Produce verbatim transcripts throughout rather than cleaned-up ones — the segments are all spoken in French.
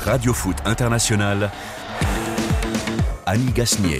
Radio Foot International, Annie Gasnier.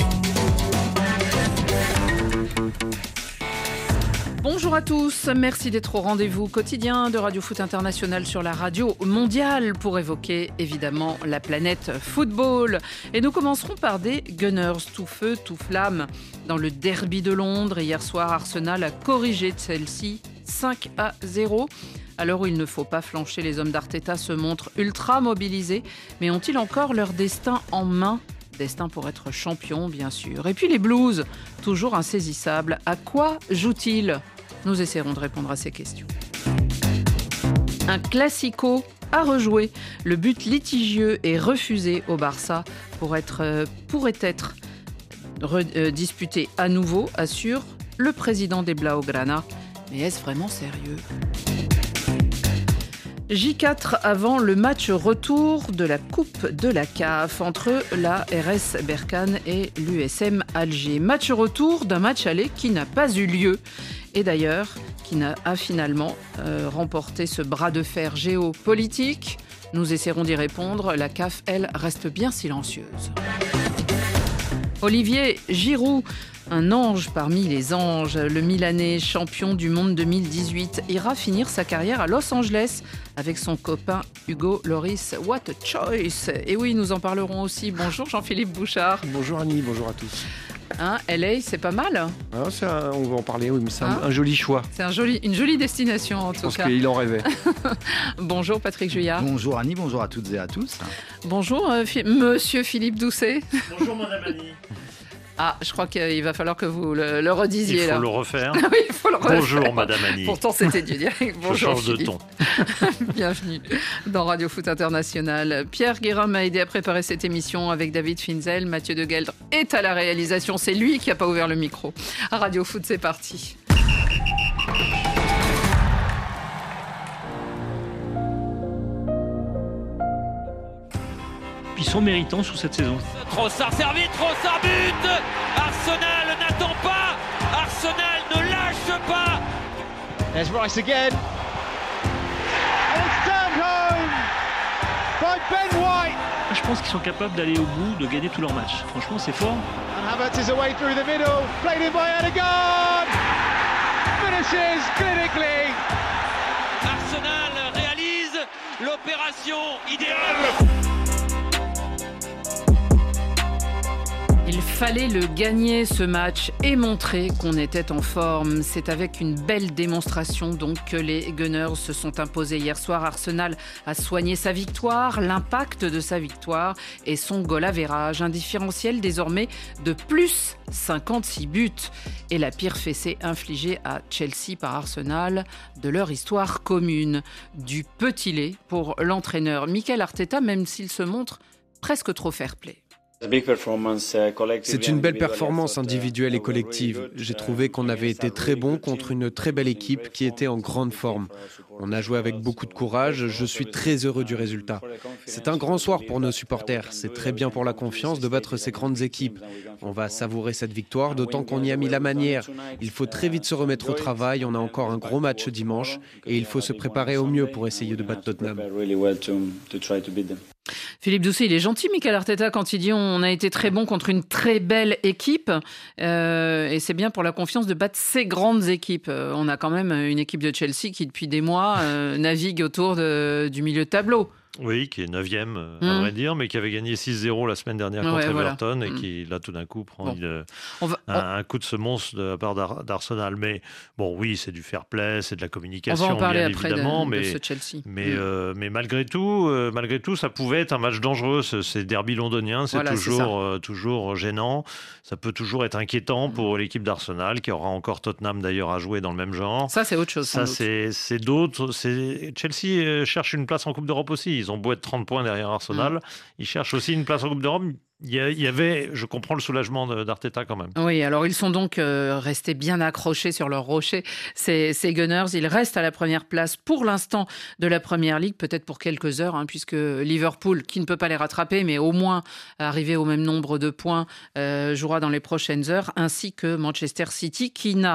Bonjour à tous, merci d'être au rendez-vous quotidien de Radio Foot International sur la radio mondiale pour évoquer évidemment la planète football. Et nous commencerons par des Gunners tout feu, tout flamme. Dans le derby de Londres, hier soir, Arsenal a corrigé Chelsea cinq à zéro. À l'heure où il ne faut pas flancher, les hommes d'Arteta se montrent ultra mobilisés. Mais ont-ils encore leur destin en main ? Destin pour être champion, bien sûr. Et puis les Blues, toujours insaisissables. À quoi jouent-ils ? Nous essaierons de répondre à ces questions. Un classico à rejouer. Le but litigieux et refusé au Barça pour être, euh, pourrait être re, euh, disputé à nouveau, assure le président des Blaugrana. Mais est-ce vraiment sérieux ? J quatre avant le match retour de la Coupe de la C A F entre la R S Berkane et l'U S M Alger. Match retour d'un match aller qui n'a pas eu lieu et d'ailleurs qui n'a a finalement euh, remporté ce bras de fer géopolitique. Nous essaierons d'y répondre. La C A F, elle, reste bien silencieuse. Olivier Giroud, un ange parmi les anges, le Milanais champion du monde deux mille dix-huit, ira finir sa carrière à Los Angeles avec son copain Hugo Lloris. What a choice! Et oui, nous en parlerons aussi. Bonjour Jean-Philippe Bouchard. Bonjour Annie, bonjour à tous. Hein, L A, c'est pas mal. Ah, c'est un, on va en parler, oui, mais c'est hein un, un joli choix. C'est un joli, une jolie destination en Je tout pense cas. qu'il en rêvait. Bonjour Patrick Juillard. Bonjour Annie, bonjour à toutes et à tous. Bonjour euh, Fi- Monsieur Philippe Doucet. Bonjour Madame Annie. Ah, je crois qu'il va falloir que vous le, le redisiez. Il faut là. le refaire. Oui, il faut le refaire. Bonjour Madame Annie. Pourtant, c'était du direct. Bonjour Je change de Philippe. ton. Bienvenue dans Radio Foot International. Pierre Guérin m'a aidé à préparer cette émission avec David Finzel. Mathieu De Gueldre est à la réalisation. C'est lui qui n'a pas ouvert le micro. À Radio Foot, c'est parti. Ils sont méritants sur cette saison. Trossard servi, Trossard but. Arsenal n'attend pas. Arsenal ne lâche pas. There's Rice again. And it's turned home by Ben White. Je pense qu'ils sont capables d'aller au bout, de gagner tous leurs matchs. Franchement, c'est fort. And Havertz is away through the middle. Played in by Odegaard. Finishes clinically. Arsenal réalise l'opération idéale. Il fallait le gagner ce match et montrer qu'on était en forme. C'est avec une belle démonstration donc que les Gunners se sont imposés hier soir. Arsenal a soigné sa victoire, l'impact de sa victoire et son goal average. Un différentiel désormais de plus cinquante-six buts. Et la pire fessée infligée à Chelsea par Arsenal de leur histoire commune. Du petit lait pour l'entraîneur Mikel Arteta, même s'il se montre presque trop fair-play. C'est une belle performance individuelle et collective. J'ai trouvé qu'on avait été très bon contre une très belle équipe qui était en grande forme. On a joué avec beaucoup de courage. Je suis très heureux du résultat. C'est un grand soir pour nos supporters. C'est très bien pour la confiance de battre ces grandes équipes. On va savourer cette victoire, d'autant qu'on y a mis la manière. Il faut très vite se remettre au travail. On a encore un gros match dimanche et il faut se préparer au mieux pour essayer de battre Tottenham. Philippe Doucet, il est gentil, Mikel Arteta, quand il dit on a été très bon contre une très belle équipe. Euh, et c'est bien pour la confiance de battre ces grandes équipes. Euh, on a quand même une équipe de Chelsea qui, depuis des mois, euh, navigue autour de, du milieu de tableau. Oui, qui est neuvième, à Mmh. vrai dire, mais qui avait gagné six zéro la semaine dernière contre Ouais, voilà. Everton et Mmh. qui, là, tout d'un coup, prend Bon. une- On va, on- un, un coup de semonce de la part d'Ar- d'Arsenal. Mais bon, oui, c'est du fair play, c'est de la on communication, va en parler bien après de, évidemment. de mais ce Chelsea. Mais, Mmh. euh, mais malgré tout, euh, malgré tout, ça pouvait être un match dangereux. Ce- Ces derbys londoniens, c'est Voilà, c'est toujours, euh, toujours gênant. Ça peut toujours être inquiétant Mmh. pour l'équipe d'Arsenal, qui aura encore Tottenham d'ailleurs à jouer dans le même genre. Ça, c'est autre chose. sans Ça, doute. c'est, c'est d'autres. C'est... Chelsea euh, cherche une place en Coupe d'Europe aussi. Ils ont beau être trente points derrière Arsenal. Mmh. Ils cherchent aussi une place en Coupe d'Europe. Il y, a- il y avait, je comprends le soulagement de- d'Arteta quand même. Oui, alors ils sont donc euh, restés bien accrochés sur leur rocher, ces, ces Gunners. Ils restent à la première place pour l'instant de la Première Ligue, peut-être pour quelques heures, hein, puisque Liverpool, qui ne peut pas les rattraper, mais au moins arriver au même nombre de points, euh, jouera dans les prochaines heures, ainsi que Manchester City, qui n'a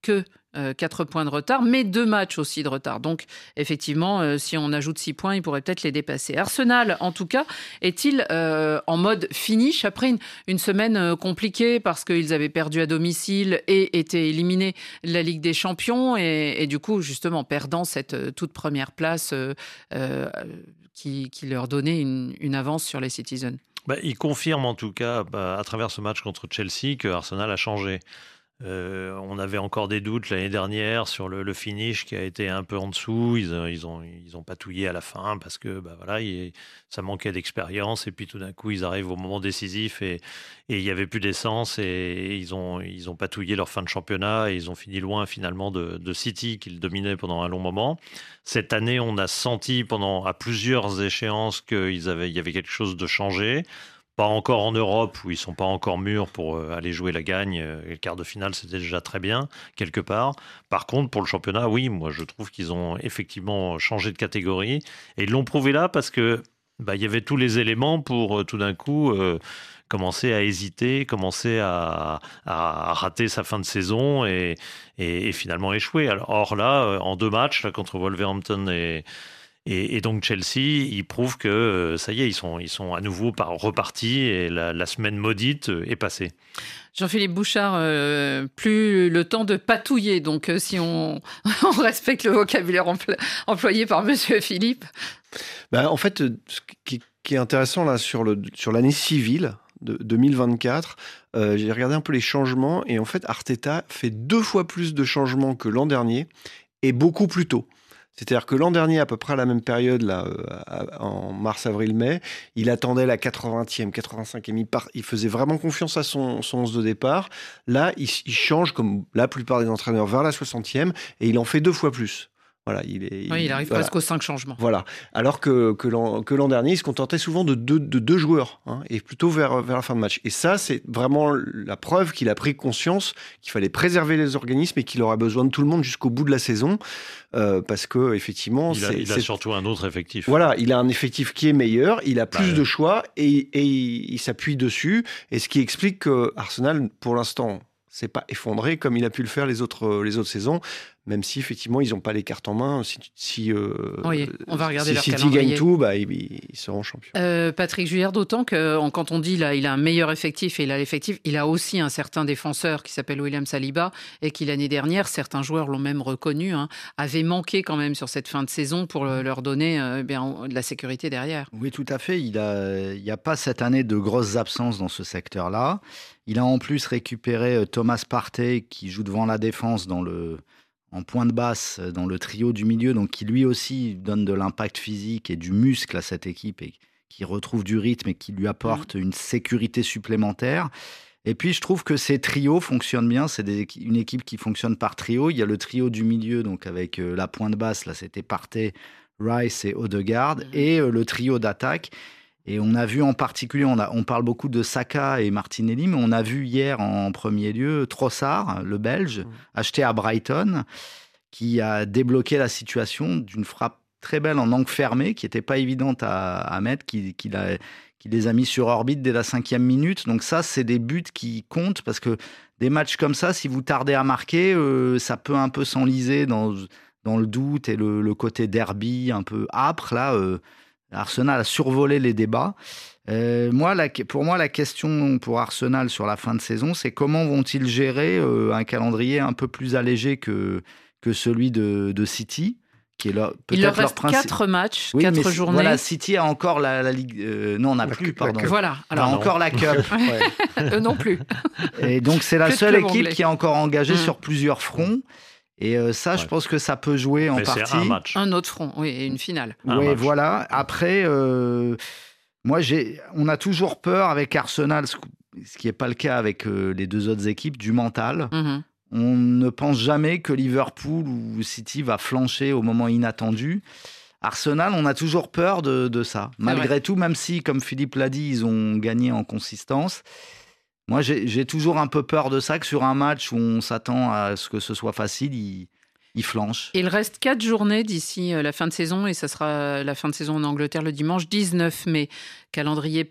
que euh, quatre points de retard, mais deux matchs aussi de retard. Donc, effectivement, euh, si on ajoute six points, il pourrait peut-être les dépasser. Arsenal, en tout cas, est-il euh, en mode finish après une, une semaine euh, compliquée parce qu'ils avaient perdu à domicile et étaient éliminés de la Ligue des Champions et, et du coup, justement, perdant cette euh, toute première place euh, euh, qui, qui leur donnait une, une avance sur les Citizens. Bah, il confirme en tout cas, bah, à travers ce match contre Chelsea, que Arsenal a changé. Euh, on avait encore des doutes l'année dernière sur le, le finish qui a été un peu en dessous. Ils, ils, ont, ils ont patouillé à la fin parce que bah, voilà, il, ça manquait d'expérience. Et puis tout d'un coup, ils arrivent au moment décisif et, et il n'y avait plus d'essence. Et, et ils, ont, ils ont patouillé leur fin de championnat et ils ont fini loin finalement de, de City qu'ils dominaient pendant un long moment. Cette année, on a senti pendant, à plusieurs échéances qu'il avaient, y avait quelque chose de changé. Pas encore en Europe, où ils ne sont pas encore mûrs pour aller jouer la gagne. Et le quart de finale, c'était déjà très bien, quelque part. Par contre, pour le championnat, oui, moi, je trouve qu'ils ont effectivement changé de catégorie. Et ils l'ont prouvé là parce que bah, y avait tous les éléments pour, tout d'un coup, euh, commencer à hésiter, commencer à, à rater sa fin de saison et, et, et finalement échouer. Alors, or là, en deux matchs, là, contre Wolverhampton et... Et, et donc Chelsea, ils prouvent que euh, ça y est, ils sont, ils sont à nouveau par, repartis et la, la semaine maudite euh, est passée. Jean-Philippe Bouchard, euh, plus le temps de patouiller, donc euh, si on, on respecte le vocabulaire empl- employé par Monsieur Philippe. Ben, en fait, ce qui, qui est intéressant là sur, le, sur l'année civile de deux mille vingt-quatre, euh, j'ai regardé un peu les changements et en fait Arteta fait deux fois plus de changements que l'an dernier et beaucoup plus tôt. C'est-à-dire que l'an dernier, à peu près à la même période, là, euh, en mars, avril, mai, il attendait la quatre-vingtième, quatre-vingt-cinquième. Il, par... il faisait vraiment confiance à son, son onze de départ. Là, il, il change, comme la plupart des entraîneurs, vers la soixantième et il en fait deux fois plus. Voilà, il, est, il, oui, il arrive voilà. presque aux cinq changements. Voilà. Alors que, que, l'an, que l'an dernier, il se contentait souvent de deux, de deux joueurs, hein, et plutôt vers, vers la fin de match. Et ça, c'est vraiment la preuve qu'il a pris conscience qu'il fallait préserver les organismes et qu'il aurait besoin de tout le monde jusqu'au bout de la saison. Euh, parce que effectivement, il a, c'est, il a c'est... surtout un autre effectif. Voilà, il a un effectif qui est meilleur, il a plus bah, de choix et, et il, il s'appuie dessus. Et ce qui explique que Arsenal, pour l'instant, s'est pas effondré comme il a pu le faire les autres, les autres saisons. Même si, effectivement, ils n'ont pas les cartes en main. Si, si, euh, oui, on va regarder si leur City calendrier. gagne tout, bah, ils, ils seront champions. Euh, Patrick Juillard, d'autant que quand on dit là, il a un meilleur effectif et il a l'effectif, il a aussi un certain défenseur qui s'appelle William Saliba et qui, l'année dernière, certains joueurs l'ont même reconnu, hein, avait manqué quand même sur cette fin de saison pour leur donner euh, bien, de la sécurité derrière. Oui, tout à fait. Il n'y a, il y a pas cette année de grosses absences dans ce secteur-là. Il a en plus récupéré Thomas Partey qui joue devant la défense dans le... en point de basse dans le trio du milieu, donc qui lui aussi donne de l'impact physique et du muscle à cette équipe et qui retrouve du rythme et qui lui apporte mmh. une sécurité supplémentaire. Et puis je trouve que ces trios fonctionnent bien, c'est des, une équipe qui fonctionne par trio. Il y a le trio du milieu, donc avec euh, la pointe basse, là c'était Partey, Rice et Odegaard, mmh. et euh, le trio d'attaque. Et on a vu en particulier, on, a, on parle beaucoup de Saka et Martinelli, mais on a vu hier en premier lieu Trossard, le Belge, mmh. acheté à Brighton, qui a débloqué la situation d'une frappe très belle en angle fermé, qui n'était pas évidente à, à mettre, qui, qui, l'a, qui les a mis sur orbite dès la cinquième minute. Donc ça, c'est des buts qui comptent, parce que des matchs comme ça, si vous tardez à marquer, euh, ça peut un peu s'enliser dans, dans le doute et le, le côté derby un peu âpre, là, euh, Arsenal a survolé les débats. Euh, moi, la, pour moi, la question pour Arsenal sur la fin de saison, c'est comment vont-ils gérer euh, un calendrier un peu plus allégé que, que celui de, de City, qui est là, peut-être Il leur reste leur principe... quatre matchs, oui, quatre mais journées. Voilà, City a encore la, la Ligue... Euh, non, on n'a plus, pardon. Voilà. Alors, encore la Cup. Ouais. Eux non plus. Et donc, c'est la Plus seule équipe anglais. qui est encore engagée mmh. sur plusieurs fronts. Et euh, ça, ouais. je pense que ça peut jouer en Mais partie. C'est un match. Un autre front, oui, et une finale. Oui, voilà. Après, euh, moi, j'ai, on a toujours peur avec Arsenal, ce qui n'est pas le cas avec euh, les deux autres équipes, du mental. Mm-hmm. On ne pense jamais que Liverpool ou City va flancher au moment inattendu. Arsenal, on a toujours peur de, de ça. C'est Malgré vrai. tout, même si, comme Philippe l'a dit, ils ont gagné en consistance. Moi, j'ai, j'ai toujours un peu peur de ça, que sur un match où on s'attend à ce que ce soit facile, il, il flanche. Il reste quatre journées d'ici la fin de saison et ça sera la fin de saison en Angleterre le dimanche dix-neuf mai. Calendrier pas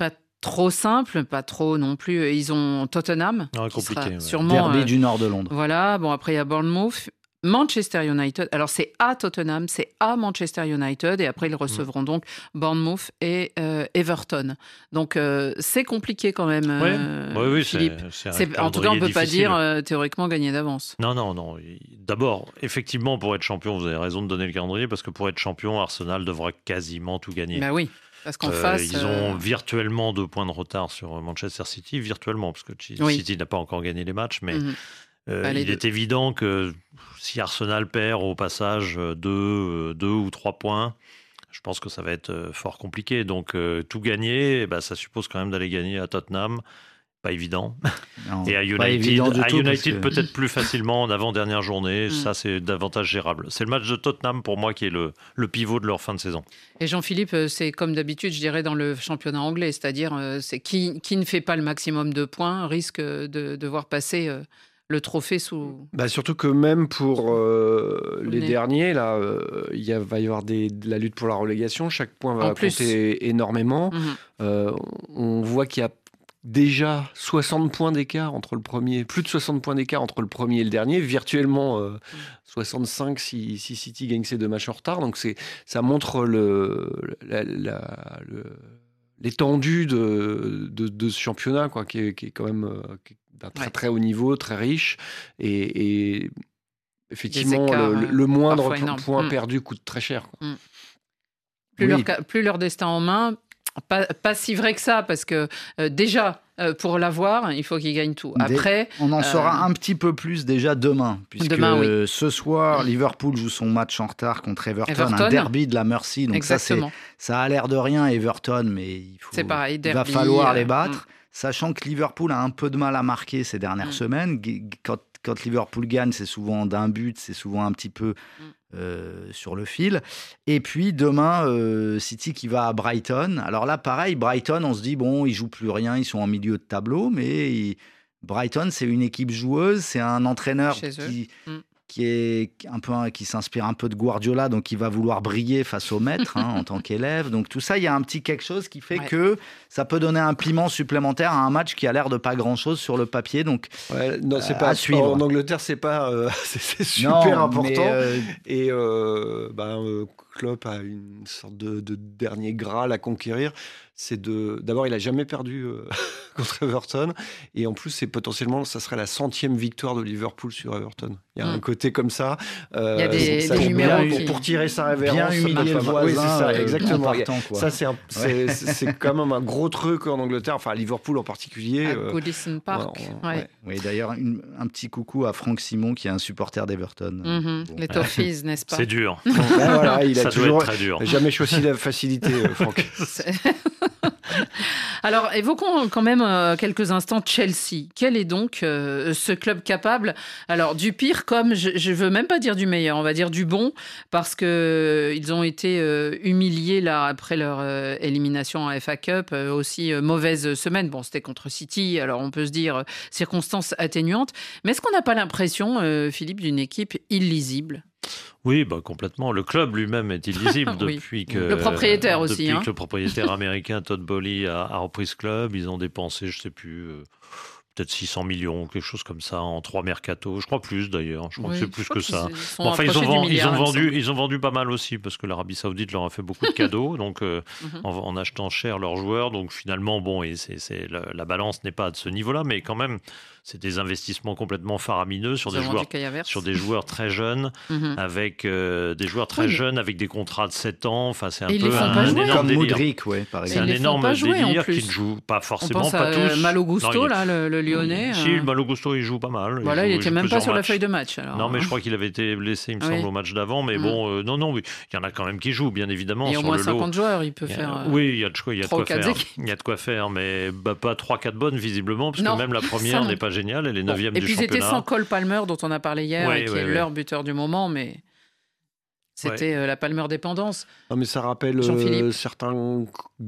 trop simple, pas trop non plus. Ils ont Tottenham, Ouais, qui compliqué, sera ouais. sûrement Derby euh, du nord de Londres. voilà. Bon, après il y a Bournemouth, Manchester United. Alors c'est à Tottenham, c'est à Manchester United, et après ils recevront donc Bournemouth et euh, Everton. Donc euh, c'est compliqué quand même, euh, Ouais. Oui, oui, c'est- Philippe. c'est un C'est- en tout cas, on calendrier peut pas difficile. dire euh, théoriquement gagner d'avance. Non, non, non. D'abord, effectivement, pour être champion, vous avez raison de donner le calendrier, parce que pour être champion, Arsenal devra quasiment tout gagner. Bah oui, parce qu'en Euh, face, ils euh, ont virtuellement deux points de retard sur Manchester City, virtuellement, parce que Ch- Oui. City n'a pas encore gagné les matchs, mais mhm. euh, Bah, les il deux. est évident que si Arsenal perd au passage euh, deux, euh, deux ou trois points, je pense que ça va être euh, fort compliqué. Donc euh, tout gagner, eh ben, ça suppose quand même d'aller gagner à Tottenham. Pas évident. Non, Et à pas United, évident du à tout, parce United que- peut-être plus facilement en avant-dernière journée. Mm. Ça, c'est davantage gérable. C'est le match de Tottenham, pour moi, qui est le, le pivot de leur fin de saison. Et Jean-Philippe, euh, c'est comme d'habitude, je dirais, dans le championnat anglais, c'est-à-dire euh, c'est qui, qui ne fait pas le maximum de points risque de, de voir passer euh, le trophée sous... Bah surtout que même pour euh, les nez. derniers, là, euh, il y a- va y avoir des, de la lutte pour la relégation. Chaque point va En plus. compter énormément. Mhm. Euh, on voit qu'il y a déjà soixante points d'écart entre le premier, plus de soixante points d'écart entre le premier et le dernier, virtuellement euh, soixante-cinq si, si City gagne ses deux matchs en retard. Donc c'est, ça montre le, la- la- le- l'étendue de, de, de ce championnat, quoi, qui, est, qui est quand même euh, qui est d'un très Ouais. très haut niveau, très riche. Et, et effectivement, écarts, le, euh, le moindre parfois po- énormes. point Mm. perdu coûte très cher, quoi. Plus, Oui. leur, ca- plus leur destin en main, pas, pas si vrai que ça, parce que euh, déjà, euh, pour l'avoir, il faut qu'ils gagnent tout. Dès- Après, On en saura Euh, un petit peu plus déjà demain, puisque Demain, oui. euh, ce soir, Liverpool joue son match en retard contre Everton, Everton. un derby de la Mercy. Donc ça, c'est, exactement. ça a l'air de rien, Everton, mais il, faut, C'est pareil, il va derby, falloir euh, les battre, sachant que Liverpool a un peu de mal à marquer ces dernières Mm. semaines. G- Quand, quand Liverpool gagne, c'est souvent d'un but, c'est souvent un petit peu Mm. euh, sur le fil. Et puis demain, euh, City qui va à Brighton. Alors là, pareil, Brighton, on se dit, bon, ils jouent plus rien, ils sont en milieu de tableau, mais ils- Brighton, c'est une équipe joueuse, c'est un entraîneur Chez eux. qui, Mm. qui est un peu qui s'inspire un peu de Guardiola, donc il va vouloir briller face au maître hein, en tant qu'élève. Donc tout ça, il y a un petit quelque chose qui fait Ouais. que ça peut donner un piment supplémentaire à un match qui a l'air de pas grand-chose sur le papier. Donc Ouais, non, c'est Euh, pas à suivre. En Angleterre, c'est pas, euh, c'est, c'est super non, important. mais, euh, Et euh, ben, euh, Klopp a une sorte de, de dernier graal à conquérir. C'est de, d'abord, il a jamais perdu euh, contre Everton, et en plus, c'est potentiellement, ça serait la centième victoire de Liverpool sur Everton. Il y a Mm. un côté comme ça. euh, Il y a des- ça des pour numéros bien- qui- pour tirer sa révérence. bien ça humilier marche le pas mal. voisin. Oui, c'est ça, euh, exactement. en partant, quoi. Ça, c'est, un- c'est, c'est, c'est quand même un gros truc en Angleterre, enfin à Liverpool en particulier. À euh, Goodison Park. ouais, ouais. ouais. oui, d'ailleurs, une- un petit coucou à Franck Simon, qui est un supporter d'Everton. Mhm. Bon. Les Toffees, n'est-ce pas? C'est dur. Ben voilà, il a Ça doit toujours être très dur. jamais choisi la facilité, euh, Franck. C'est- Alors, évoquons quand même euh, quelques instants Chelsea. Quel est donc euh, ce club capable, alors du pire comme, je ne veux même pas dire du meilleur, on va dire du bon, parce que euh, ils ont été euh, humiliés là après leur euh, élimination en F A Cup, euh, aussi euh, mauvaise semaine. Bon, c'était contre City, alors on peut se dire euh, circonstances atténuantes. Mais est-ce qu'on n'a pas l'impression, euh, Philippe, d'une équipe illisible? Oui, bah, complètement. Le club lui-même est illisible Oui. depuis que... Le propriétaire aussi, Depuis hein. que le propriétaire américain Todd Boehly a, a repris ce club. Ils ont dépensé, je ne sais plus, euh, peut-être six cents millions, quelque chose comme ça, en trois mercatos. Je crois plus d'ailleurs. Je crois Oui, que c'est je plus crois que qu'ils ça. se sont Bon, enfin, ils ont, approchés du vendu, ils, milliard, ont il me vendu, semble. ils ont vendu pas mal aussi, parce que l'Arabie Saoudite leur a fait beaucoup de cadeaux, donc euh, Mhm. en, en achetant cher leurs joueurs. Donc finalement, bon, et c'est, c'est, la, la balance n'est pas de ce niveau-là, mais quand même, c'est des investissements complètement faramineux sur Ils des ont vendu joueurs, Kai Havertz. sur des joueurs très jeunes, Mhm. avec euh, des joueurs très Oui, mais- jeunes, avec des contrats de sept ans. Enfin, c'est un Et ils peu les font un, pas un jouer. énorme Comme délire. Moudric, ouais, par C'est Ils un exemple. les font énorme pas jouer, en délire plus. qui ne joue pas On forcément, pense pas à tous. euh, Malo Gusto, Non, il est- là, le, le Lyonnais. Si, euh, Malo Gusto, il joue pas mal. Voilà, il joue- n'était joue même pas plusieurs sur la matchs. feuille de match. Alors, Non, mais hein. je crois qu'il avait été blessé, il me Oui. semble, au match d'avant. Mais Mm. bon, euh, non, non, oui. Il y en a quand même qui jouent, bien évidemment, Il y a au sur moins le lot. cinquante joueurs, il peut Il y a- faire. euh, oui, il y a de quoi, il y a de trois ou quoi quatre faire. équipes. Il y a de quoi faire, mais bah, pas trois quatre bonnes, visiblement, parce Non, que même la ça première non. n'est pas géniale, elle est Bon, neuvième et du puis ils étaient championnat. sans Cole Palmer, dont on a parlé hier, Ouais, et qui ouais, est ouais. leur buteur du moment, mais C'était ouais. la Palmer dépendance. Non, mais ça rappelle euh, certains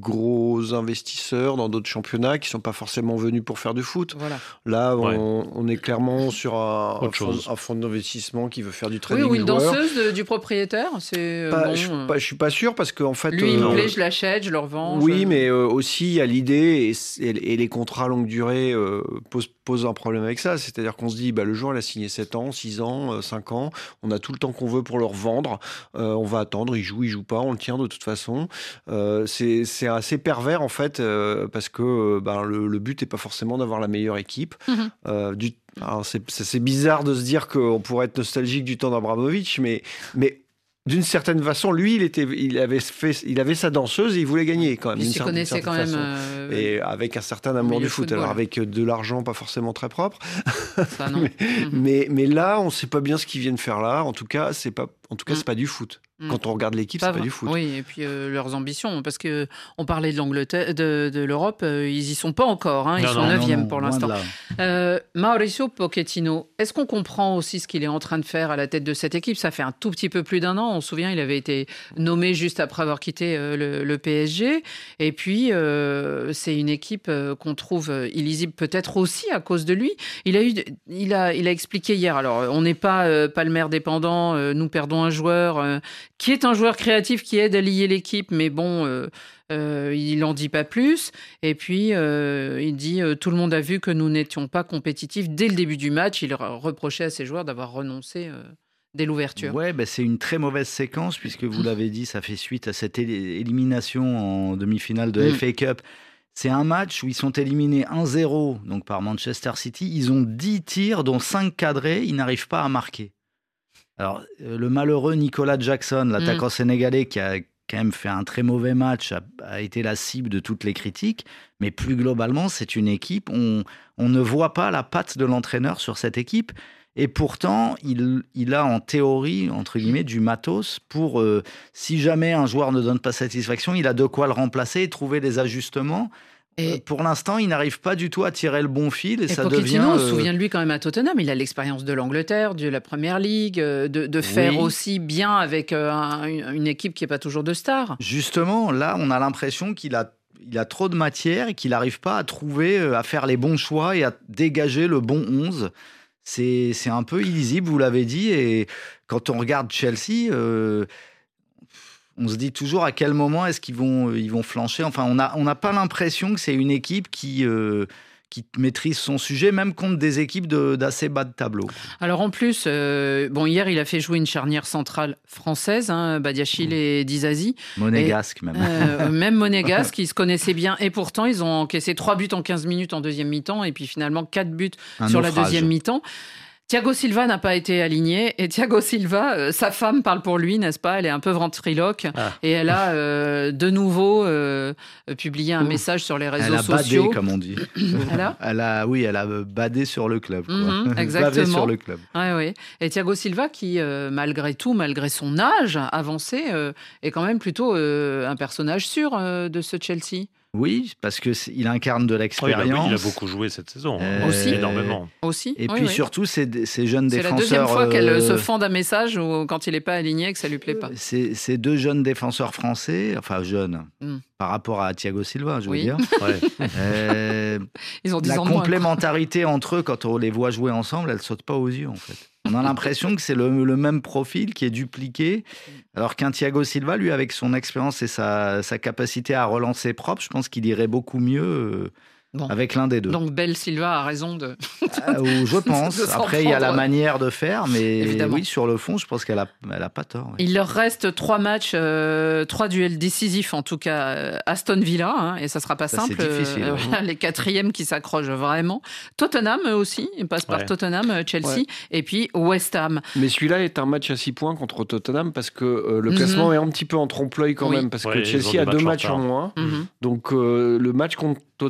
gros investisseurs dans d'autres championnats qui ne sont pas forcément venus pour faire du foot. Voilà. Là, on, ouais. on est clairement sur un, un, fonds, un fonds d'investissement qui veut faire du trading. Oui, ou une joueur. danseuse de, du propriétaire. C'est, pas, bon, je ne euh... suis pas sûr parce qu'en fait... Lui, il euh, me plaît, je l'achète, je le revends. Oui, je... mais euh, aussi, il y a l'idée, et, et, et les contrats longue durée euh, posent, posent un problème avec ça. C'est-à-dire qu'on se dit, bah, le joueur, il a signé sept ans, six ans, euh, cinq ans. On a tout le temps qu'on veut pour le revendre. Euh, on va attendre, il joue, il joue pas, on le tient de toute façon. Euh, c'est, c'est assez pervers en fait, euh, parce que euh, ben, le, le but n'est pas forcément d'avoir la meilleure équipe. Mm-hmm. Euh, du, alors c'est, c'est, c'est bizarre de se dire qu'on pourrait être nostalgique du temps d'Abramovich, mais, mais d'une certaine façon, lui, il, était, il, avait fait, il avait sa danseuse et il voulait gagner quand même. Il s'y connaissait quand même. Euh, et avec un certain amour du foot. Football. Alors avec de l'argent pas forcément très propre. Ça, non. mais, mm-hmm. mais, mais là, on ne sait pas bien ce qu'ils viennent faire là. En tout cas, c'est pas, en tout cas, mm. c'est pas du foot. Quand on regarde l'équipe, pas c'est pas du foot. Oui, et puis euh, leurs ambitions, parce que on parlait de l'Angleterre, de, de l'Europe, euh, ils y sont pas encore, hein, ils non, sont neuvième pour l'instant. Euh, Mauricio Pochettino, est-ce qu'on comprend aussi ce qu'il est en train de faire à la tête de cette équipe ? Ça fait un tout petit peu plus d'un an. On se souvient, il avait été nommé juste après avoir quitté euh, le, le P S G, et puis euh, c'est une équipe euh, qu'on trouve illisible, peut-être aussi à cause de lui. Il a eu, il a, il a expliqué hier. Alors, on n'est pas euh, Palmer dépendant. Euh, nous perdons un joueur. Euh, qui est un joueur créatif qui aide à lier l'équipe, mais bon, euh, euh, il n'en dit pas plus. Et puis, euh, il dit euh, « Tout le monde a vu que nous n'étions pas compétitifs dès le début du match ». Il reprochait à ses joueurs d'avoir renoncé euh, dès l'ouverture. Ouais, bah c'est une très mauvaise séquence, puisque vous l'avez dit, ça fait suite à cette élimination en demi-finale de mmh. F A Cup. C'est un match où ils sont éliminés un zéro donc par Manchester City. Ils ont dix tirs, dont cinq cadrés. Ils n'arrivent pas à marquer. Alors, euh, le malheureux Nicolas Jackson, l'attaquant mmh. sénégalais qui a quand même fait un très mauvais match, a, a été la cible de toutes les critiques. Mais plus globalement, c'est une équipe, on, on ne voit pas la patte de l'entraîneur sur cette équipe. Et pourtant, il, il a en théorie, entre guillemets, du matos pour, euh, si jamais un joueur ne donne pas satisfaction, il a de quoi le remplacer et trouver des ajustements. Et pour l'instant, il n'arrive pas du tout à tirer le bon fil. Et, et ça devient. On se souvient de lui quand même à Tottenham. Il a l'expérience de l'Angleterre, de la Première Ligue, de, de faire oui. aussi bien avec un, une équipe qui n'est pas toujours de stars. Justement, là, on a l'impression qu'il a, il a trop de matière et qu'il n'arrive pas à trouver, à faire les bons choix et à dégager le bon onze. C'est, c'est un peu illisible, vous l'avez dit. Et quand on regarde Chelsea. Euh, On se dit toujours à quel moment est-ce qu'ils vont, ils vont flancher. Enfin, on n'a on n'a pas l'impression que c'est une équipe qui, euh, qui maîtrise son sujet, même contre des équipes de, d'assez bas de tableau. Alors en plus, euh, bon, hier, il a fait jouer une charnière centrale française, hein, Badiachile mmh. et Dizazi. Monégasque, et, même. Euh, même monégasque, ils se connaissaient bien. Et pourtant, ils ont encaissé trois buts en quinze minutes en deuxième mi-temps. Et puis finalement, quatre buts Un sur naufrage. La deuxième mi-temps. Thiago Silva n'a pas été aligné et Thiago Silva, euh, sa femme parle pour lui, n'est-ce pas ? Elle est un peu ventriloque ah. et elle a euh, de nouveau euh, publié un Ouh. message sur les réseaux elle a sociaux. Badé, comme on dit. elle a elle a, oui, elle a badé sur le club. Quoi. Mmh, exactement. Bavé sur le club. Ouais, ouais. Et Thiago Silva, qui euh, malgré tout, malgré son âge avancé, euh, est quand même plutôt euh, un personnage sûr euh, de ce Chelsea. Oui, parce qu'il incarne de l'expérience. Oh, il, a, il a beaucoup joué cette saison, euh, aussi énormément. Aussi. Et oui, puis oui. surtout, ces, ces jeunes c'est défenseurs... C'est la deuxième fois euh, qu'elle se fend d'un message où, quand il n'est pas aligné et que ça ne lui plaît pas. Ces, ces deux jeunes défenseurs français, enfin jeunes, mm. par rapport à Thiago Silva, je oui. veux dire. Ouais. Euh, Ils ont dix la ans complémentarité moins, entre eux, quand on les voit jouer ensemble, elle ne saute pas aux yeux, en fait. On a l'impression que c'est le, le même profil qui est dupliqué, alors qu'un Thiago Silva, lui, avec son expérience et sa, sa capacité à relancer propre, je pense qu'il irait beaucoup mieux euh, bon. avec l'un des deux. Donc Belle Silva a raison de... euh, je pense. Après, il y a la manière de faire, mais Évidemment. oui, sur le fond, je pense qu'elle n'a elle a pas tort. Oui. Il leur reste trois matchs, euh, trois duels décisifs, en tout cas, euh, Aston Villa, hein, et ça ne sera pas ça, simple. C'est difficile. Euh, ouais. Les quatrièmes qui s'accrochent vraiment. Tottenham aussi, ils passent par ouais. Tottenham, Chelsea, ouais. et puis West Ham. Mais celui-là est un match à six points contre Tottenham, parce que euh, le classement mm-hmm. est un petit peu en trompe-l'œil quand oui. même, parce ouais, que Chelsea a deux matchs en moins. Mm-hmm. Donc euh, le match contre Tottenham peut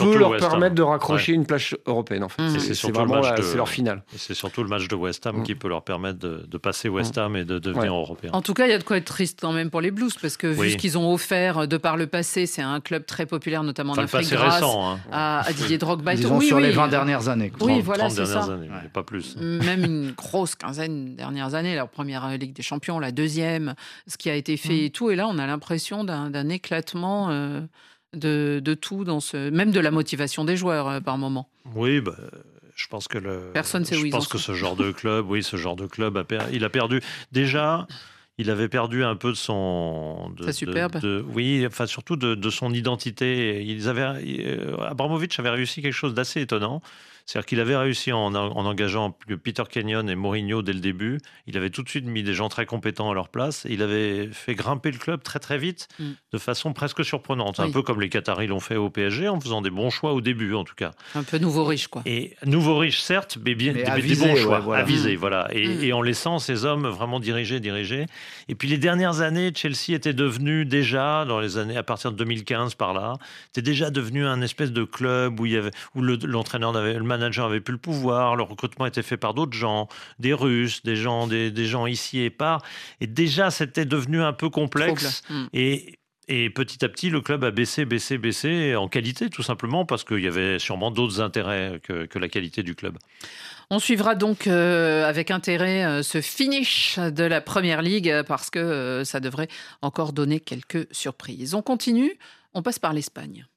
peut leur West Ham. permettre de raccrocher Ouais. une place européenne. En fait. Mmh. C'est, C'est c'est surtout vraiment le match la- de- c'est leur finale. Et c'est surtout le match de West Ham Mm. qui peut leur permettre de, de passer West Ham et de devenir Ouais. européen. En tout cas, il y a de quoi être triste quand même pour les Blues, parce que vu Oui. ce qu'ils ont offert de par le passé, c'est un club très populaire, notamment Enfin, en le Afrique, passé grâce récent. Hein. à, à Didier Drogba. et tout. Disons Oui, sur oui. les vingt dernières années. quoi. Oui, trente, voilà, trente c'est dernières ça. années, mais pas plus. Même une grosse quinzaine dernières années, la première Ligue des Champions, la deuxième, ce qui a été fait Mm. et tout. Et là, on a l'impression d'un, d'un éclatement euh, de, de tout, dans ce, même de la motivation des joueurs euh, par moment. Oui, bah, je pense que le. Personne sait où je ils pense en que sont. ce genre de club, oui, ce genre de club a per- il a perdu déjà. Il avait perdu un peu de son. De, Sa superbe. de- de- oui, enfin surtout de, de son identité. Ils avaient, euh, Abramovich avait réussi quelque chose d'assez étonnant. C'est-à-dire qu'il avait réussi en, en engageant Peter Kenyon et Mourinho dès le début. Il avait tout de suite mis des gens très compétents à leur place. Et il avait fait grimper le club très très vite, Mm. de façon presque surprenante. Oui. Un peu comme les Qataris l'ont fait au P S G, en faisant des bons choix au début en tout cas. Un peu nouveau riche, quoi. Et nouveau riche, certes, mais bien Mais des, avisé, des bons ouais, choix, voilà. avisés, voilà. Et, Mm. et en laissant ces hommes vraiment diriger, diriger. Et puis les dernières années, Chelsea était devenu déjà, dans les années à partir de deux mille quinze par là, était déjà devenu un espèce de club où il y avait, où le, l'entraîneur, n'avait, le manager avait plus le pouvoir, le recrutement était fait par d'autres gens, des Russes, des gens, des, des gens ici et par. Et déjà, c'était devenu un peu complexe. Trouble. Mm. Et Et petit à petit, le club a baissé, baissé, baissé en qualité, tout simplement, parce qu'il y avait sûrement d'autres intérêts que, que la qualité du club. On suivra donc euh, avec intérêt euh, ce finish de la Première Ligue, euh, parce que euh, ça devrait encore donner quelques surprises. On continue, on passe par l'Espagne.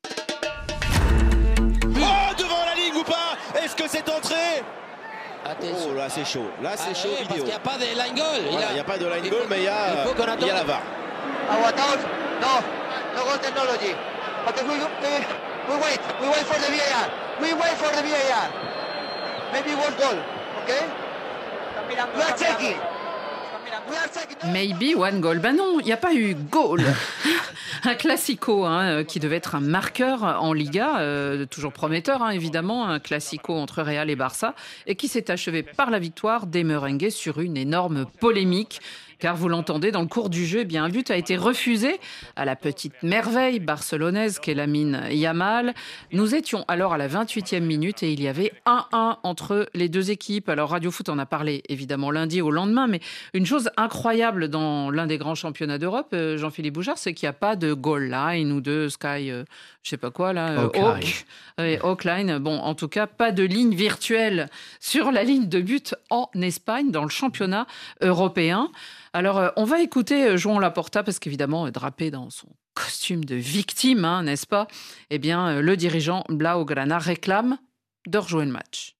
Oh, devant la ligne ou pas? Est-ce que c'est entré? Attention. Oh, là c'est chaud, là c'est Ah, chaud oui, vidéo. Parce qu'il n'y a pas de line goal. Voilà, il n'y a pas de line il goal, faut- mais il y a, il faut qu'on il y a la attende. V A R. Aguantaos? No, no goal technology. Okay, we, we, we wait, we wait for the V A R. We wait for the V A R. Maybe one goal, okay? We are checking. We are checking. Maybe one goal. Ben non, il n'y a pas eu goal. Un classico hein, qui devait être un marqueur en Liga, euh, toujours prometteur hein, évidemment, un classico entre Real et Barça, et qui s'est achevé par la victoire des Merengues sur une énorme polémique. Car vous l'entendez, dans le cours du jeu, eh bien, un but a été refusé à la petite merveille barcelonaise qu'est Lamine Yamal. Nous étions alors à la vingt-huitième minute et il y avait un un entre les deux équipes. Alors Radio Foot en a parlé évidemment lundi au lendemain, mais une chose incroyable dans l'un des grands championnats d'Europe, euh, Jean-Philippe Bouchard, c'est qu'il n'y a pas de goal line ou de sky, euh, je sais pas quoi là, euh, Hawk Hawk, line. ouais, Hawk line. Bon, en tout cas, pas de ligne virtuelle sur la ligne de but en Espagne dans le championnat européen. Alors, euh, on va écouter euh, Joan Laporta, parce qu'évidemment, euh, drapé dans son costume de victime, hein, n'est-ce pas? Eh bien, euh, le dirigeant Blaugrana réclame de rejouer le match.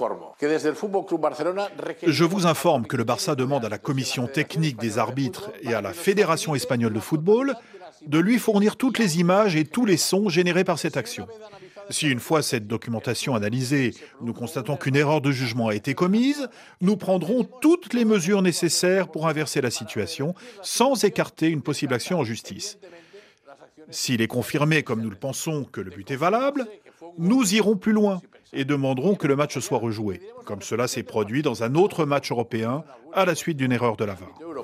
Je vous informe que le Barça demande à la commission technique des arbitres et à la Fédération espagnole de football de lui fournir toutes les images et tous les sons générés par cette action. Si une fois cette documentation analysée, nous constatons qu'une erreur de jugement a été commise, nous prendrons toutes les mesures nécessaires pour inverser la situation sans écarter une possible action en justice. S'il est confirmé, comme nous le pensons, que le but est valable, nous irons plus loin et demanderons que le match soit rejoué, comme cela s'est produit dans un autre match européen à la suite d'une erreur de la V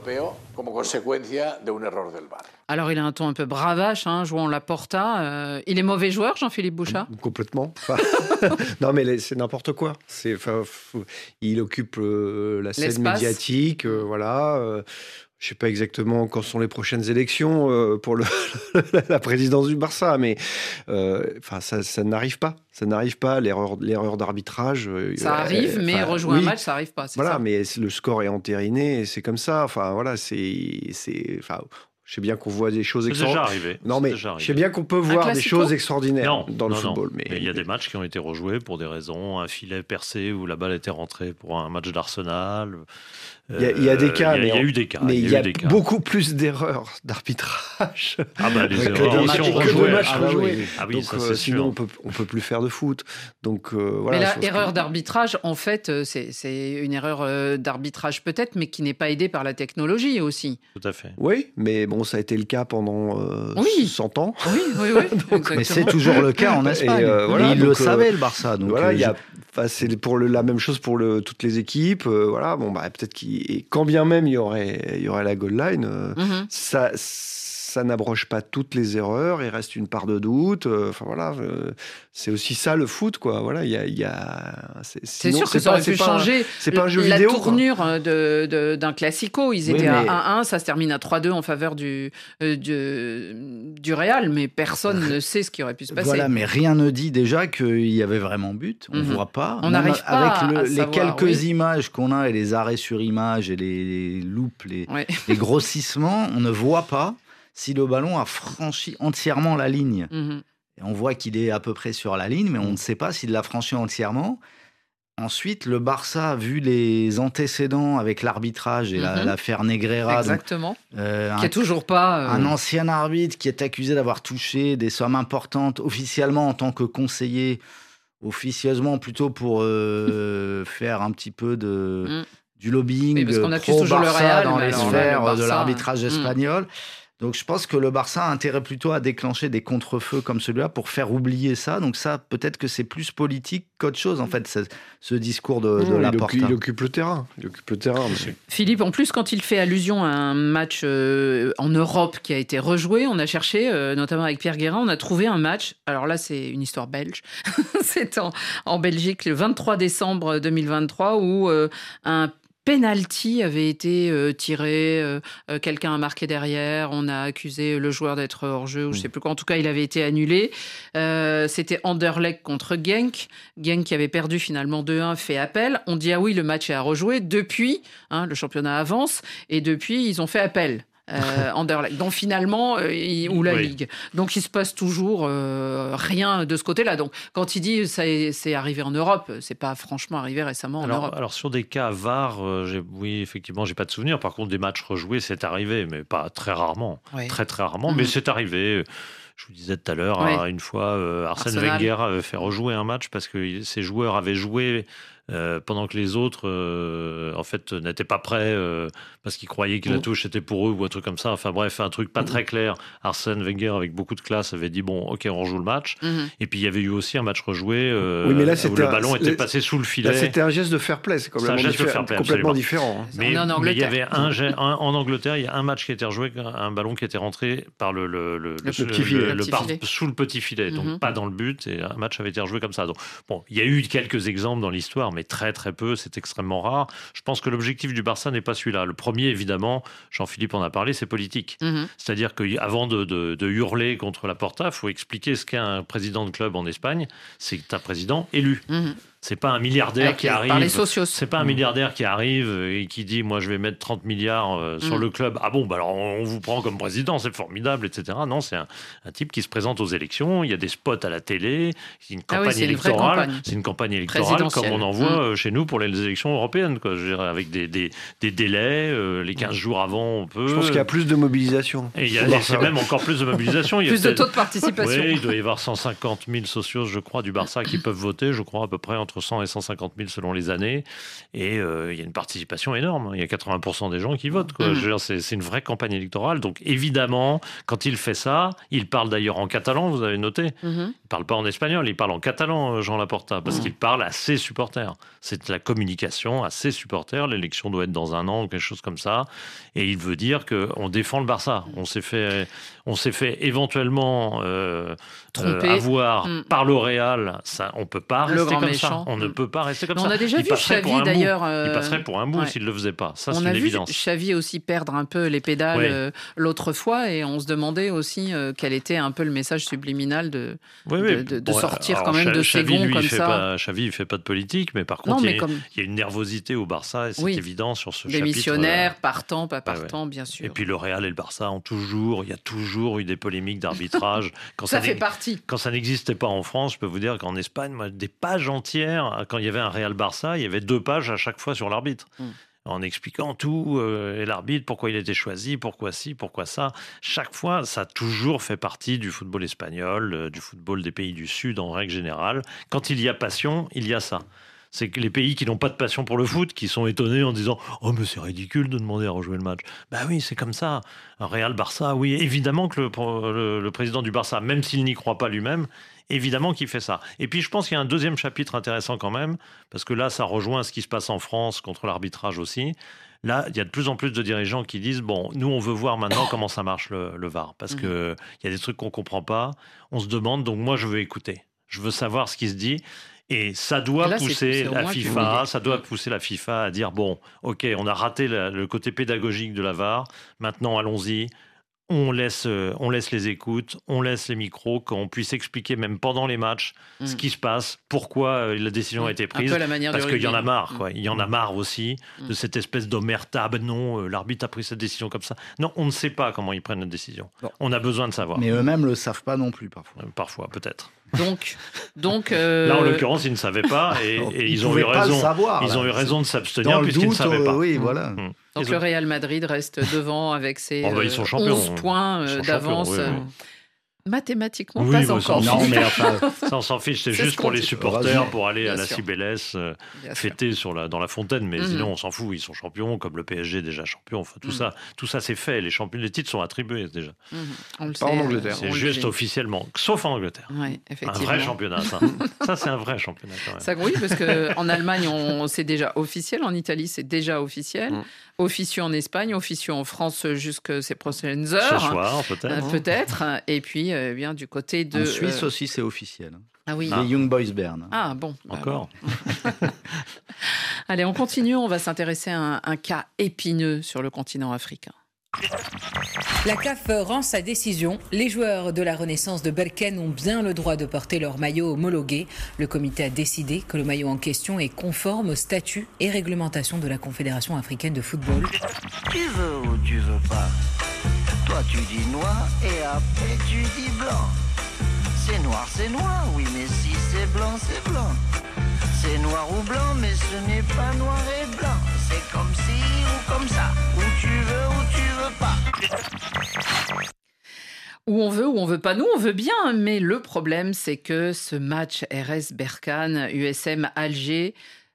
A R. Alors, il a un ton un peu bravache, hein, Joan Laporta. Euh, il est mauvais joueur, Jean-Philippe Bouchard? Complètement. Enfin, non, mais c'est n'importe quoi. C'est, enfin, f- il occupe euh, la scène L'espace. médiatique, euh, voilà. euh, je ne sais pas exactement quand sont les prochaines élections euh, pour le, la présidence du Barça, mais euh, enfin, ça, ça n'arrive pas. Ça n'arrive pas, l'erreur, l'erreur d'arbitrage. euh, Ça arrive, euh, mais enfin, rejouer oui. un match, ça n'arrive pas. C'est Voilà, ça. mais le score est entériné, et c'est comme ça. Enfin, voilà, c'est, c'est, enfin, je sais bien qu'on voit des choses C'est déjà extraordinaires. arrivé. Non, C'est mais déjà je arrivé. sais bien qu'on peut voir des classico choses extraordinaires Non, dans le non, non. football, mais il y a des matchs qui ont été rejoués pour des raisons, un filet percé où la balle était rentrée pour un match d'Arsenal. Il y, a, il y a des cas, Euh, il y a, il y a mais, eu des cas. mais il y a, eu des cas. beaucoup plus d'erreurs d'arbitrage. Ah bah les que erreurs de aussi matchs, ont que de rejoué. matchs Ah bah rejoués. oui. Ah oui, Donc, ça euh, c'est sinon, sûr. on peut, on peut plus faire de foot. Donc, euh, voilà, mais je là, pense que- erreur d'arbitrage, en fait, euh, c'est, c'est une erreur euh, d'arbitrage peut-être, mais qui n'est pas aidée par la technologie aussi. Tout à fait. Oui, mais bon, ça a été le cas pendant euh, Oui. cent ans. Oui, oui, oui. Mais exactement. c'est toujours le cas en Espagne. Et, euh, voilà, Et il donc, le euh, savait, le Barça. Donc, voilà, euh, il y a, enfin, c'est pour le, la même chose pour le, toutes les équipes. euh, voilà, bon, bah, peut-être qu'il, et quand bien même il y aurait, il y aurait la goal line, euh, Mhm. ça, ça ça n'abroge pas toutes les erreurs, il reste une part de doute. Euh, enfin voilà, euh, c'est aussi ça le foot, quoi. Voilà, il y a, il y a c'est, sinon, c'est sûr que c'est ça pas, aurait pu c'est pas changer un, c'est pas un jeu la vidéo, tournure quoi. de, de, d'un classico. Ils Oui, étaient mais- à un un, ça se termine à trois deux en faveur du, euh, du, du Real, mais personne ne sait ce qui aurait pu se passer. Voilà, mais rien ne dit déjà qu'il y avait vraiment but. On ne Mhm. voit pas. On Même n'arrive pas avec le- à les savoir, quelques oui. images qu'on a et les arrêts sur image et les, les loupes, les, Ouais. les grossissements, on ne voit pas si le ballon a franchi entièrement la ligne. Mhm. Et on voit qu'il est à peu près sur la ligne, mais on ne sait pas s'il l'a franchi entièrement. Ensuite, le Barça, vu les antécédents avec l'arbitrage et la- Mhm. l'affaire Negreira, donc, Exactement. euh, Qui un, est toujours pas. euh, un ancien arbitre qui est accusé d'avoir touché des sommes importantes officiellement en tant que conseiller, officieusement plutôt pour euh, faire un petit peu de, Mm. du lobbying Oui, parce qu'on accuse toujours le pro-Barça Real, dans mais les alors là, sphères le Barça, de l'arbitrage mm. espagnol. Donc je pense que le Barça a intérêt plutôt à déclencher des contre-feux comme celui-là pour faire oublier ça. Donc ça, peut-être que c'est plus politique qu'autre chose, en fait, ce, ce discours de, de Non, il, Laporta. occupe, il occupe le terrain. Il occupe le terrain. mais- Philippe, en plus, quand il fait allusion à un match euh, en Europe qui a été rejoué, on a cherché, euh, notamment avec Pierre Guérin, on a trouvé un match. Alors là, c'est une histoire belge. C'est en, en Belgique, le vingt-trois décembre deux mille vingt-trois, où euh, un penalty avait été euh, tiré, euh, euh, quelqu'un a marqué derrière, on a accusé le joueur d'être hors-jeu, ou je sais plus quoi. En tout cas, il avait été annulé. Euh, c'était Anderlecht contre Genk. Genk qui avait perdu finalement deux un, fait appel. On dit, ah oui, le match est à rejouer. Depuis, hein, le championnat avance, et depuis, ils ont fait appel. Euh, Anderlecht. Donc finalement, euh, il- ou la Oui. Ligue. Donc il se passe toujours euh, rien de ce côté-là. Donc quand il dit ça est- c'est arrivé en Europe, c'est pas franchement arrivé récemment en Alors, Europe. alors sur des cas V A R, euh, j'ai- oui, effectivement, j'ai pas de souvenir. Par contre, des matchs rejoués, c'est arrivé, mais pas très rarement. Ouais. Très, très rarement, Mhm. mais c'est arrivé. Je vous disais tout à l'heure, Ouais. hein, une fois, euh, Arsène Arsenal. Wenger avait fait rejouer un match parce que il- ses joueurs avaient joué euh, pendant que les autres, euh, en fait, n'étaient pas prêts euh, parce qu'ils croyaient que la Mhm. touche était pour eux ou un truc comme ça. Enfin bref, un truc pas Mhm. très clair. Arsène Wenger, avec beaucoup de classe, avait dit bon, ok, on rejoue le match. Mhm. Et puis il y avait eu aussi un match rejoué euh, Oui, mais là, où c'était le un- ballon était là, passé sous le filet. Là, c'était un geste de fair play. C'est complètement, C'est un geste de diffé- fair play, complètement absolument. différent. hein. Mais, On est en mais il y Angleterre. avait un, jet- un- en Angleterre, il y a un match qui était rejoué, un ballon qui était rentré par le, le, le, Le petit filet. le- Le petit par- filet. sous le petit filet, donc Mhm. pas dans le but, et un match avait été rejoué comme ça. Donc bon, il y a eu quelques exemples dans l'histoire, mais très très peu, c'est extrêmement rare. Je pense que l'objectif du Barça n'est pas celui-là. Le premier, évidemment, Jean-Philippe en a parlé, c'est politique. Mhm. C'est-à-dire qu'avant de, de, de hurler contre Laporta, il faut expliquer ce qu'est un président de club en Espagne. C'est un président élu. Mhm. C'est pas un milliardaire Avec qui les- arrive. par les socios. C'est pas un milliardaire qui arrive et qui dit moi je vais mettre trente milliards euh, sur Mm. le club. Ah bon, bah alors on vous prend comme président, c'est formidable, et cetera. Non, c'est un, un type qui se présente aux élections. Il y a des spots à la télé, c'est une Ah oui, campagne c'est une vraie électorale. campagne. C'est une campagne électorale comme Présidentielle. on en voit Mm. euh, chez nous pour les élections européennes, quoi. Je veux dire, avec des, des, des délais, euh, les quinze jours avant on peut. Je pense qu'il y a plus de mobilisation. Et il y a Au Barça. c'est même encore plus de mobilisation. Il y a Plus de peut-être- taux de participation. Oui, il doit y avoir cent cinquante mille socios, je crois, du Barça qui peuvent voter. Je crois à peu près entre cent et cent cinquante mille selon les années. Et euh, il y a une participation énorme. Il y a quatre-vingts pour cent des gens qui votent, quoi. Mhm. Je veux dire, c'est, c'est une vraie campagne électorale. Donc évidemment, quand il fait ça, il parle d'ailleurs en catalan, vous avez noté. Mhm. Il parle pas en espagnol, il parle en catalan, euh, Jean Laporta, parce Mhm. qu'il parle à ses supporters. C'est de la communication à ses supporters. L'élection doit être dans un an ou quelque chose comme ça. Et il veut dire qu'on défend le Barça. On s'est fait, on s'est fait éventuellement euh, Tromper. euh, avoir Mm. par le Real. Ça, on peut pas Le rester grand comme méchant. ça. On ne Mm. peut pas rester comme Mais ça. on a déjà il vu passerait pour Xavi, un bout. d'ailleurs, euh, Il passerait pour un bout ouais. s'il ne le faisait pas. Ça, On c'est a une vu évidence. Xavi aussi perdre un peu les pédales Ouais. euh, l'autre fois, et on se demandait aussi euh, quel était un peu le message subliminal de, Oui, de, oui. de- de Bon, sortir alors, quand même Cha- de ces Xavi, gonds lui, comme il fait ça. Pas, Xavi, il fait pas de politique, mais par Non, contre, mais il, y a, comme- il y a une nervosité au Barça, et c'est Oui. évident sur ce Des chapitre. missionnaires, euh, partant, pas ouais, partant, bien sûr. Et puis le Real et le Barça ont toujours, il y a toujours eu des polémiques d'arbitrage. Quand ça ça, fait n'ex- partie. quand ça n'existait pas en France, je peux vous dire qu'en Espagne, moi, des pages entières, quand il y avait un Real-Barça, il y avait deux pages à chaque fois sur l'arbitre. Mm. En expliquant tout, euh, et l'arbitre, pourquoi il a été choisi, pourquoi ci, pourquoi ça. Chaque fois, ça a toujours fait partie du football espagnol, euh, du football des pays du Sud en règle générale. Quand il y a passion, il y a ça. C'est que les pays qui n'ont pas de passion pour le foot, qui sont étonnés en disant « Oh, mais c'est ridicule de demander à rejouer le match. » Ben oui, c'est comme ça. Un Real Barça, oui, évidemment que le, le, le président du Barça, même s'il n'y croit pas lui-même, Évidemment qu'il fait ça. Et puis je pense qu'il y a un deuxième chapitre intéressant quand même, parce que là, ça rejoint ce qui se passe en France contre l'arbitrage aussi. Là, il y a de plus en plus de dirigeants qui disent « Bon, nous, on veut voir maintenant comment ça marche le, le V A R. Parce qu'il mmh. y a des trucs qu'on ne comprend pas. On se demande, donc moi, je veux écouter. Je veux savoir ce qui se dit. » Et ça doit là, pousser c'est, c'est la FIFA, ça doit pousser la FIFA à dire bon, ok, on a raté la, le côté pédagogique de la V A R. Maintenant, allons-y. On laisse, on laisse les écoutes, on laisse les micros, qu'on puisse expliquer même pendant les matchs mmh. ce qui se passe, pourquoi la décision mmh. a été prise. Un peu la manière parce du qu'il y en a rugby. marre, quoi. Il y en a marre aussi mmh. de cette espèce d'omerta. Ben non, l'arbitre a pris cette décision comme ça. Non, on ne sait pas comment ils prennent la décision. Bon. On a besoin de savoir. Mais eux-mêmes ne le savent pas non plus parfois. Euh, parfois, peut-être. Donc, donc euh... là, en l'occurrence, ils ne savaient pas et, Donc, et ils, ils ont eu raison. Savoir, ils là. ont eu raison de s'abstenir puisqu'ils doute, ne savaient pas. Euh, oui, voilà. Mmh. Donc ils le ont... Real Madrid reste devant avec ses oh bah, ils sont euh, onze points euh, d'avance. Champions, oui, oui. Mathématiquement, oui, pas bah, encore. Non, mais enfin, ça, on s'en fiche. C'est, c'est juste pour les supporters, pour aller Bien à la sûr. Cibélès, euh, fêter sur la, dans la fontaine. Mais mm-hmm. sinon, on s'en fout. Ils sont champions, comme le P S G est déjà champion. Enfin, tout, mm-hmm. ça, tout ça, c'est fait. Les, champions, les titres sont attribués déjà. Mm-hmm. On le pas sait, en Angleterre. C'est juste officiellement. Sauf en Angleterre. Ouais, un vrai championnat, ça. Ça, c'est un vrai championnat quand même. Ça, oui, parce qu'en Allemagne, on, c'est déjà officiel. En Italie, c'est déjà officiel. Mm. Officieux en Espagne, officieux en France jusque ces prochaines heures. Ce soir, peut-être. Euh, peut-être. Et puis, euh, bien du côté de... En Suisse euh... aussi, c'est officiel. Ah oui. Les ah. Young Boys Bern. Ah bon. Encore. Allez, on continue. On va s'intéresser à un, un cas épineux sur le continent africain. La C A F rend sa décision. Les joueurs de la Renaissance de Berkane ont bien le droit de porter leur maillot homologué. Le comité a décidé que le maillot en question est conforme aux statuts et réglementations de la Confédération africaine de football. Tu veux ou tu veux pas? Toi tu dis noir et après tu dis blanc. C'est noir, c'est noir, oui, mais si c'est blanc, c'est blanc. C'est noir ou blanc, mais ce n'est pas noir et blanc. C'est comme ci ou comme ça, où tu veux ou tu veux pas. Où on veut, où on veut pas. Nous, on veut bien, mais le problème, c'est que ce match R S Berkane, U S M Alger,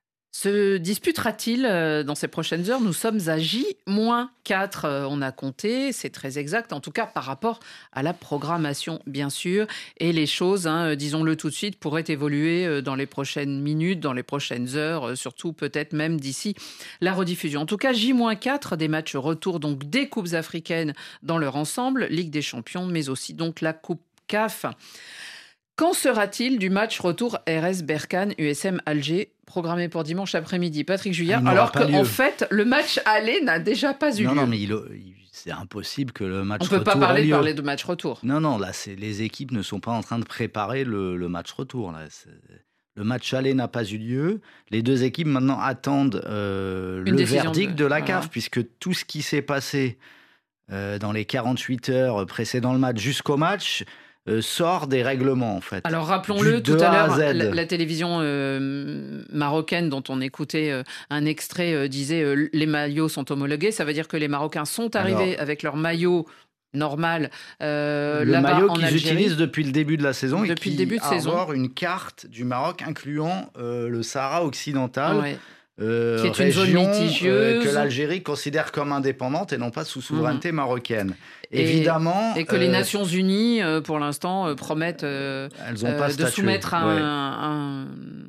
se disputera-t-il dans ces prochaines heures? Nous sommes à J moins quatre, on a compté, c'est très exact, en tout cas par rapport à la programmation, bien sûr. Et les choses, hein, disons-le tout de suite, pourraient évoluer dans les prochaines minutes, dans les prochaines heures, surtout peut-être même d'ici la rediffusion. En tout cas, J moins quatre, des matchs retour donc des Coupes africaines dans leur ensemble, Ligue des Champions, mais aussi donc la Coupe C A F. Qu'en sera-t-il du match retour R S Berkane U S M Alger programmé pour dimanche après-midi? Patrick Juillard, alors qu'en fait, le match aller n'a déjà pas eu non, lieu. Non, mais il, il, c'est impossible que le match On retour... On ne peut pas parler de, parler de match retour. Non, non, là, c'est, les équipes ne sont pas en train de préparer le, le match retour. Là. C'est, le match aller n'a pas eu lieu. Les deux équipes, maintenant, attendent euh, le verdict de, de la C A F, voilà. Puisque tout ce qui s'est passé euh, dans les quarante-huit heures précédant le match jusqu'au match... Euh, sort des règlements, en fait. Alors, rappelons-le, tout à l'heure, à la, la télévision euh, marocaine dont on écoutait euh, un extrait euh, disait euh, « les maillots sont homologués ». Ça veut dire que les Marocains sont arrivés Alors, avec leur maillot normal euh, le là-bas maillot en qu'ils Algérie. utilisent depuis le début de la saison depuis et qui le début de saison. avoir une carte du Maroc incluant euh, le Sahara occidental. Ouais. Euh, qui est région, une zone litigieuse. Euh, que l'Algérie considère comme indépendante et non pas sous souveraineté mmh. marocaine. Et, Évidemment. Et que euh, les Nations Unies, euh, pour l'instant, euh, promettent euh, elles ont pas euh, de soumettre un, ouais. un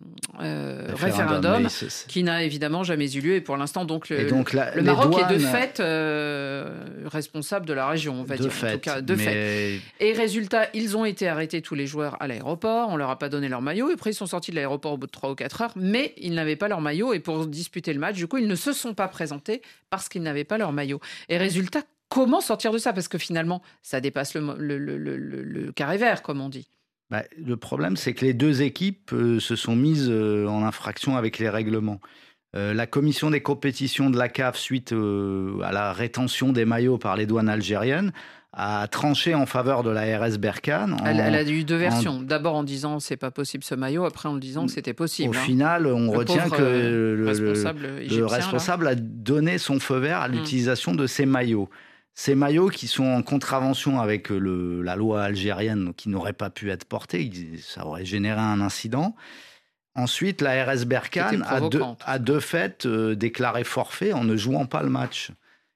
euh, référendum, référendum c'est, c'est... qui n'a évidemment jamais eu lieu. Et pour l'instant, donc, le, donc la, le Maroc douanes... est de fait euh, responsable de la région, on va de dire. Fait, en tout cas, de mais... fait. Et résultat, ils ont été arrêtés, tous les joueurs, à l'aéroport. On leur a pas donné leur maillot. Et après, ils sont sortis de l'aéroport au bout de trois ou quatre heures. Mais ils n'avaient pas leur maillot. Et pour disputer le match, du coup, ils ne se sont pas présentés parce qu'ils n'avaient pas leur maillot. Et résultat, comment sortir de ça? Parce que finalement, ça dépasse le, le, le, le, le carré vert, comme on dit. Bah, le problème, c'est que les deux équipes euh, se sont mises euh, en infraction avec les règlements. Euh, la commission des compétitions de la C A F, suite euh, à la rétention des maillots par les douanes algériennes, a tranché en faveur de la R S Berkane. En, elle, elle a eu deux versions. En... D'abord en disant c'est pas possible ce maillot, après en disant que c'était possible. Au hein. final, on le retient pauvre, que euh, le responsable, le, égyptien, le responsable a donné son feu vert à l'utilisation mmh. de ces maillots. Ces maillots qui sont en contravention avec le, la loi algérienne, qui n'auraient pas pu être portés, ça aurait généré un incident. Ensuite, la R S Berkane a de, a de fait euh, déclaré forfait en ne jouant pas le match.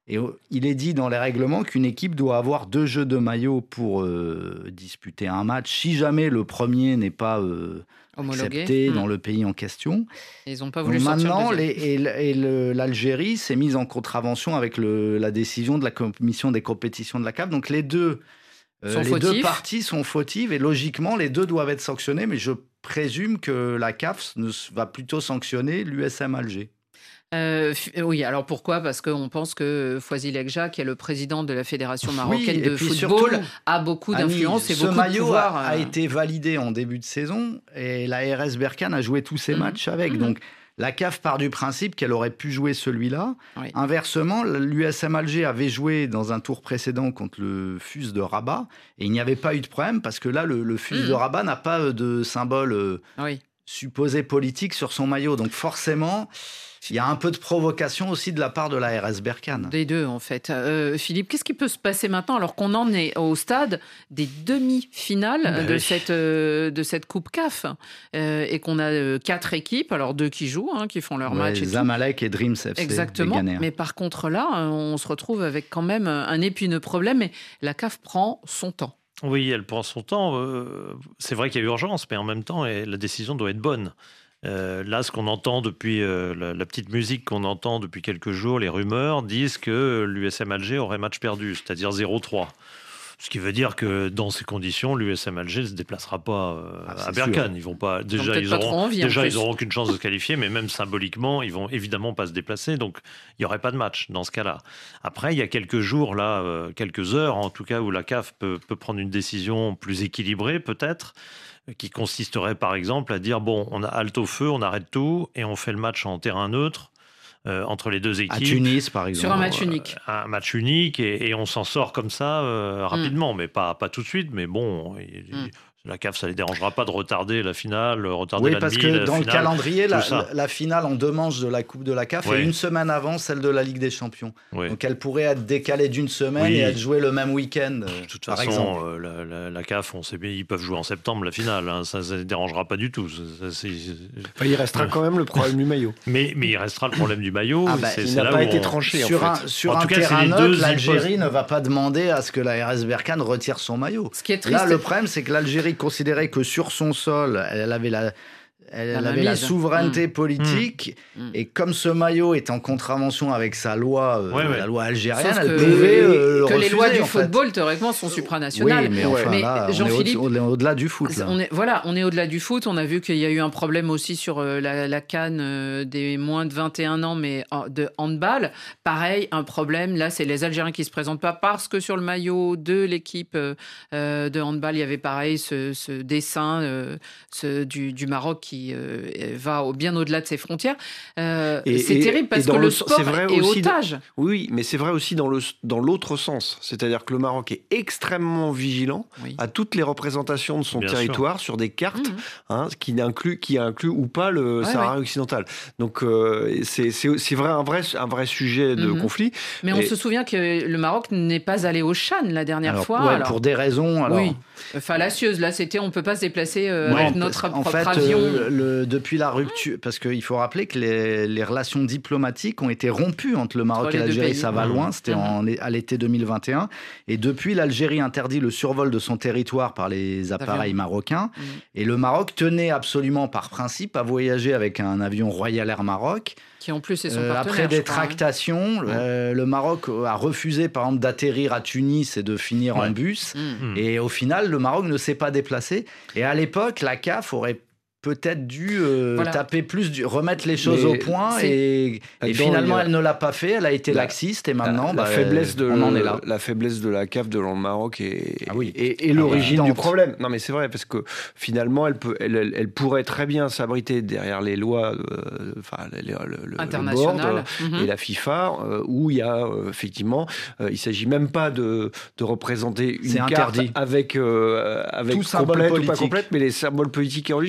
Et il est dit dans les règlements qu'une équipe doit avoir deux jeux de maillot pour euh, disputer un match, si jamais le premier n'est pas euh, accepté mmh. dans le pays en question. Ils n'ont pas voulu Donc sortir maintenant, le les, et, et le, l'Algérie s'est mise en contravention avec le, la décision de la commission des compétitions de la C A F. Donc les deux, euh, les deux parties sont fautives et logiquement, les deux doivent être sanctionnés. Mais je présume que la C A F va plutôt sanctionner l'U S M Alger. Euh, oui, alors pourquoi ? Parce qu'on pense que Fouazi Lekja, qui est le président de la Fédération marocaine oui, de football, surtout, a beaucoup d'influence et beaucoup de pouvoir. Ce maillot a, a été validé en début de saison et la R S Berkane a joué tous ses mmh. matchs avec. Mmh. Donc la C A F part du principe qu'elle aurait pu jouer celui-là. Oui. Inversement, l'U S M Alger avait joué dans un tour précédent contre le F U S de Rabat et il n'y avait pas eu de problème parce que là, le, le F U S mmh. de Rabat n'a pas de symbole euh, oui. supposé politique sur son maillot. Donc forcément... il y a un peu de provocation aussi de la part de la R S Berkane. Des deux, en fait. Euh, Philippe, qu'est-ce qui peut se passer maintenant alors qu'on en est au stade des demi-finales ben de, oui. cette, euh, de cette Coupe C A F euh, et qu'on a euh, quatre équipes, alors deux qui jouent, hein, qui font leur ouais, match. Et Zamalek et Dreams F C. Exactement. Mais par contre, là, on se retrouve avec quand même un épineux problème et la C A F prend son temps. Oui, elle prend son temps. Euh, c'est vrai qu'il y a urgence, mais en même temps, la décision doit être bonne. Euh, là, ce qu'on entend depuis, euh, la, la petite musique qu'on entend depuis quelques jours, les rumeurs disent que l'U S M Alger aurait match perdu, c'est-à-dire zéro trois. Ce qui veut dire que dans ces conditions, l'U S M Alger ne se déplacera pas euh, ah, à Berkane. Ils vont pas. Déjà, ils auront, envie, déjà, ils auront aucune chance de se qualifier, mais même symboliquement, ils vont évidemment pas se déplacer. Donc, il y aurait pas de match dans ce cas-là. Après, il y a quelques jours là, euh, quelques heures en tout cas, où la C A F peut, peut prendre une décision plus équilibrée, peut-être, qui consisterait par exemple à dire bon, on a halte au feu, on arrête tout et on fait le match en terrain neutre euh, entre les deux équipes. À Tunis, par exemple. Sur un match unique. Euh, un match unique et, et on s'en sort comme ça euh, rapidement, mm. mais pas, pas tout de suite. Mais bon, il, mm. la C A F, ça ne les dérangera pas de retarder la finale, retarder oui, la demi. Oui, parce que dans finale, le calendrier, la, la, la finale en deux manches de la Coupe de la C A F oui. est une semaine avant celle de la Ligue des Champions. Oui. Donc elle pourrait être décalée d'une semaine oui. et être jouée le même week-end, de toute par façon, exemple. Euh, la, la, la C A F, on sait bien, ils peuvent jouer en septembre la finale. Hein, ça ne les dérangera pas du tout. Ça, c'est... Enfin, il restera quand même le problème du maillot. Mais, mais il restera le problème du maillot. Ah bah, c'est, il c'est n'a là pas où été on... tranché. Sur en un, fait. sur en un tout cas, terrain neutre, l'Algérie hypos... ne va pas demander à ce que la R S Berkane retire son maillot. Ce qui est triste. Là, le problème, c'est que l'Algérie considérait que sur son sol, elle avait la, elle, elle avait la souveraineté mmh. politique, mmh. et comme ce maillot est en contravention avec sa loi, euh, ouais, ouais. la loi algérienne, Sauf elle que, pouvait euh, le que refuser, les lois du en fait. football, théoriquement, sont supranationales. Oui, mais enfin, mais là, Jean-Philippe, on est, au- on est au-delà du foot. Là. On est, voilà, on est au-delà du foot. On a vu qu'il y a eu un problème aussi sur euh, la, la CAN euh, des moins de vingt et un ans, mais euh, de handball. Pareil, un problème. Là, c'est les Algériens qui ne se présentent pas parce que sur le maillot de l'équipe euh, de handball, il y avait pareil ce, ce dessin euh, ce, du, du Maroc qui euh, va au, bien au-delà de ses frontières. Euh, et, c'est et, terrible parce et que le, le sport est, est otage. De, oui, mais c'est vrai aussi dans, le, dans l'autre sens. C'est-à-dire que le Maroc est extrêmement vigilant oui. à toutes les représentations de son bien territoire sûr. Sur des cartes, mmh. hein, qui, inclut, qui inclut ou pas le ouais, Sahara ouais. occidental. Donc euh, c'est, c'est, c'est vrai, un, vrai, un vrai sujet de mmh. conflit. Mais on et... se souvient que le Maroc n'est pas allé au Chan la dernière alors, fois. Ouais, alors... Pour des raisons... Alors... Oui, fallacieuses. Là, c'était on ne peut pas se déplacer euh, non, avec notre en propre fait, avion. Euh, le, depuis la rupture... Parce qu'il faut rappeler que les, les relations diplomatiques ont été rompues entre le Maroc entre et l'Algérie. Ça va loin, c'était mmh. en, à l'été deux mille vingt et un. Et depuis, l'Algérie interdit le survol de son territoire par les appareils avion. marocains. Mmh. Et le Maroc tenait absolument par principe à voyager avec un avion Royal Air Maroc. Qui en plus est son euh, partenaire. Après des crois, tractations, hein. euh, le Maroc a refusé par exemple d'atterrir à Tunis et de finir ouais. en bus. Mmh. Et au final, le Maroc ne s'est pas déplacé. Et à l'époque, la C A F aurait peut-être dû euh, voilà. taper plus, du, remettre les choses Mais au point et, et finalement a... elle ne l'a pas fait, elle a été la, laxiste et maintenant la, bah, la faiblesse de on en est là. La faiblesse de la C A F de le Maroc est, ah oui. et, et l'origine ah, du problème. Non mais c'est vrai parce que finalement elle, peut, elle, elle, elle pourrait très bien s'abriter derrière les lois euh, enfin, le, le, internationales le board, mm-hmm. et la FIFA euh, où il y a euh, effectivement euh, il ne s'agit même pas de, de représenter une c'est carte interdit. avec, euh, avec tout complète symbole ou pas complète, mais les symboles politiques et religieux sont interdits.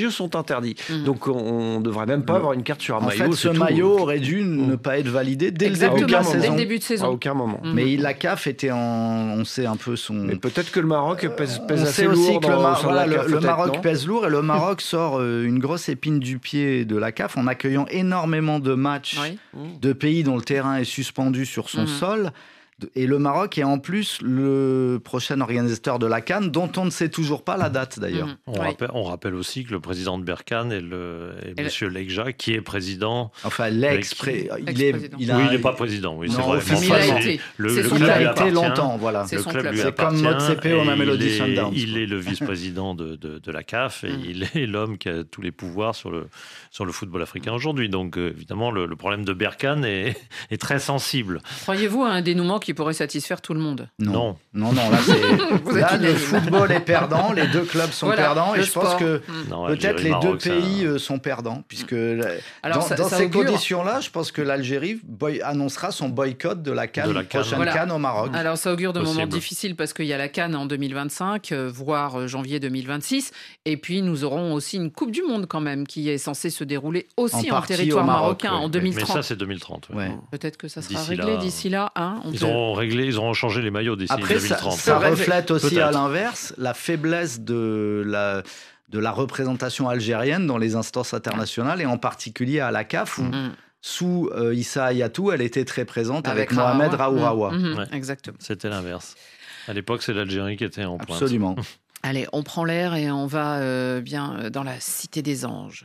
interdit. Mmh. Donc on ne devrait même pas Le... avoir une carte sur un en maillot. En fait, ce tout. maillot aurait dû mmh. ne pas être validé dès Exactement, le début de la dès saison. le début de saison. À aucun moment. Mmh. Mais la C A F était en... On sait un peu son... Mais peut-être que le Maroc pèse, pèse on assez sait aussi lourd que le, dans, Mar... sur voilà, la C A F, le, le Maroc non pèse lourd et le Maroc sort euh, une grosse épine du pied de la C A F en accueillant énormément de matchs oui. de pays dont le terrain est suspendu sur son mmh. sol. Et le Maroc est en plus le prochain organisateur de la CAN, dont on ne sait toujours pas la date d'ailleurs. Mmh. On, oui. rappelle, on rappelle aussi que le président de Berkane est, le, est M. le... Legja, qui est président. Enfin, l'ex qui... il est, il a... Oui, il n'est pas président. Oui, non, c'est vrai. Mais il a été. Le, c'est le son club club. Il a été longtemps, voilà. C'est, le club club. Lui c'est comme Motsepe au Mamelody Sundowns. Il est le vice-président de, de, de la C A F et mmh. il est l'homme qui a tous les pouvoirs sur le, sur le football africain aujourd'hui. Donc, euh, évidemment, le, le problème de Berkane est, est très sensible. Croyez-vous à un dénouement qui pourrait satisfaire tout le monde? Non. Non, non, non, là, c'est... là le football est perdant, les deux clubs sont voilà, perdants, et je pense que non, peut-être les deux pays ça... sont perdants, puisque Alors, dans, ça, dans ça ces augure... conditions-là, je pense que l'Algérie boy... annoncera son boycott de la CAN, de la prochaine voilà. CAN au Maroc. Alors ça augure de Possible. moments difficiles, parce qu'il y a la CAN en deux mille vingt-cinq, euh, voire janvier deux mille vingt-six, et puis nous aurons aussi une Coupe du Monde quand même, qui est censée se dérouler aussi en, en territoire Maroc, marocain ouais. en deux mille trente. Mais ça, c'est deux mille trente. Ouais. Ouais. Peut-être que ça sera d'ici réglé là... d'ici là. Hein, ils, peut... auront réglé, ils auront changé les maillots d'ici Après, deux mille trente. Ça, ça reflète aussi Peut-être. à l'inverse la faiblesse de la, de la représentation algérienne dans les instances internationales et en particulier à la C A F où mm. sous euh, Issa Hayatou, elle était très présente avec, avec Mohamed Raouraoua. Mmh. Mmh. Ouais. Exactement. C'était l'inverse. À l'époque, c'est l'Algérie qui était en pointe. Absolument. Allez, on prend l'air et on va euh, bien dans la Cité des Anges.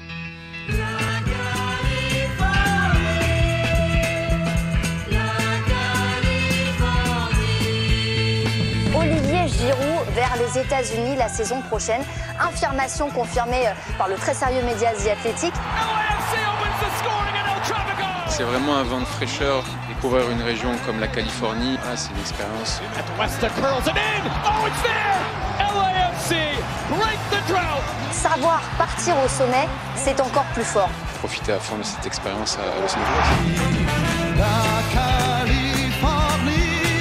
Olivier Giroud vers les États-Unis la saison prochaine. Affirmation confirmée par le très sérieux média The Athletic. C'est vraiment un vent de fraîcheur. Découvrir une région comme la Californie, ah, c'est une expérience. Savoir partir au sommet, c'est encore plus fort. Profiter à fond de cette expérience à Los Angeles. La Californie.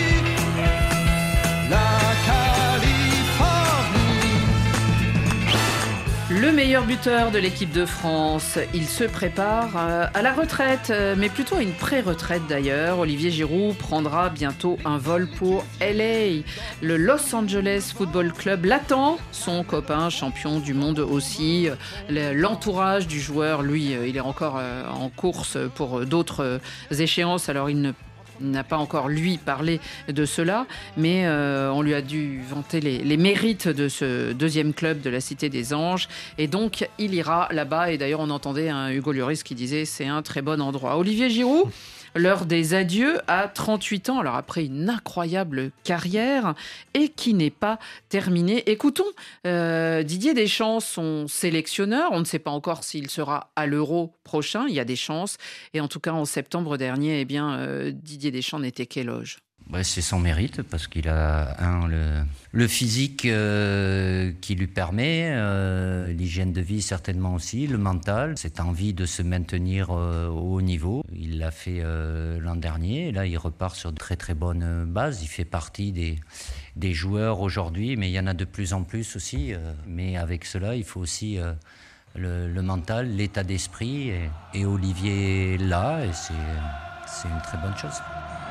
Le meilleur buteur de l'équipe de France, il se prépare à la retraite, mais plutôt à une pré-retraite d'ailleurs. Olivier Giroud prendra bientôt un vol pour L A. Le Los Angeles Football Club l'attend, son copain champion du monde aussi. L'entourage du joueur, lui, il est encore en course pour d'autres échéances, alors il ne Il n'a pas encore, lui, parlé de cela, mais euh, on lui a dû vanter les, les mérites de ce deuxième club de la Cité des Anges. Et donc, il ira là-bas. Et d'ailleurs, on entendait un Hugo Lloris qui disait « c'est un très bon endroit ». Olivier Giroud, l'heure des adieux à trente-huit ans, alors après une incroyable carrière et qui n'est pas terminée. Écoutons euh, Didier Deschamps, son sélectionneur. On ne sait pas encore s'il sera à l'Euro prochain, il y a des chances. Et en tout cas, en septembre dernier, eh bien, euh, Didier Deschamps n'était qu'éloge. Ouais, c'est son mérite parce qu'il a un, le, le physique euh, qui lui permet, euh, l'hygiène de vie certainement aussi, le mental, cette envie de se maintenir euh, au haut niveau. Il l'a fait euh, l'an dernier et là il repart sur de très très bonnes bases. Il fait partie des, des joueurs aujourd'hui, mais il y en a de plus en plus aussi. Euh, mais avec cela, il faut aussi euh, le, le mental, l'état d'esprit et, et Olivier est là et c'est, c'est une très bonne chose.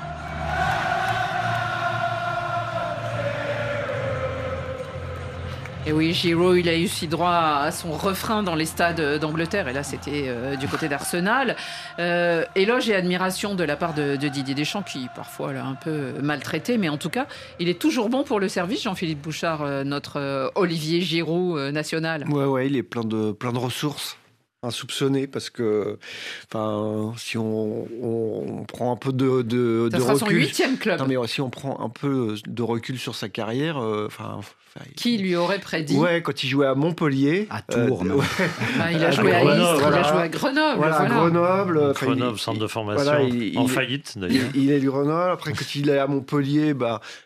Et oui, Giroud, il a eu aussi droit à son refrain dans les stades d'Angleterre. Et là, c'était euh, du côté d'Arsenal. Euh, éloge et admiration de la part de, de Didier Deschamps, qui parfois l'a un peu maltraité. Mais en tout cas, il est toujours bon pour le service, Jean-Philippe Bouchard, euh, notre euh, Olivier Giroud euh, national. Ouais, ouais, il est plein de, plein de ressources insoupçonnées parce que, enfin, si on, on, on prend un peu de, de, Ça de sera recul. son huitième club. Non, mais si on prend un peu de recul sur sa carrière, enfin. Euh, Qui lui aurait prédit ? Ouais, quand il jouait à Montpellier. À Tours, euh, ouais. bah, il a joué à Istres, il a joué à Grenoble. Voilà, voilà. Grenoble. Grenoble, il, centre de formation, voilà, il, en il, faillite d'ailleurs. Il, il est du Grenoble. Après, quand il est à Montpellier, bah,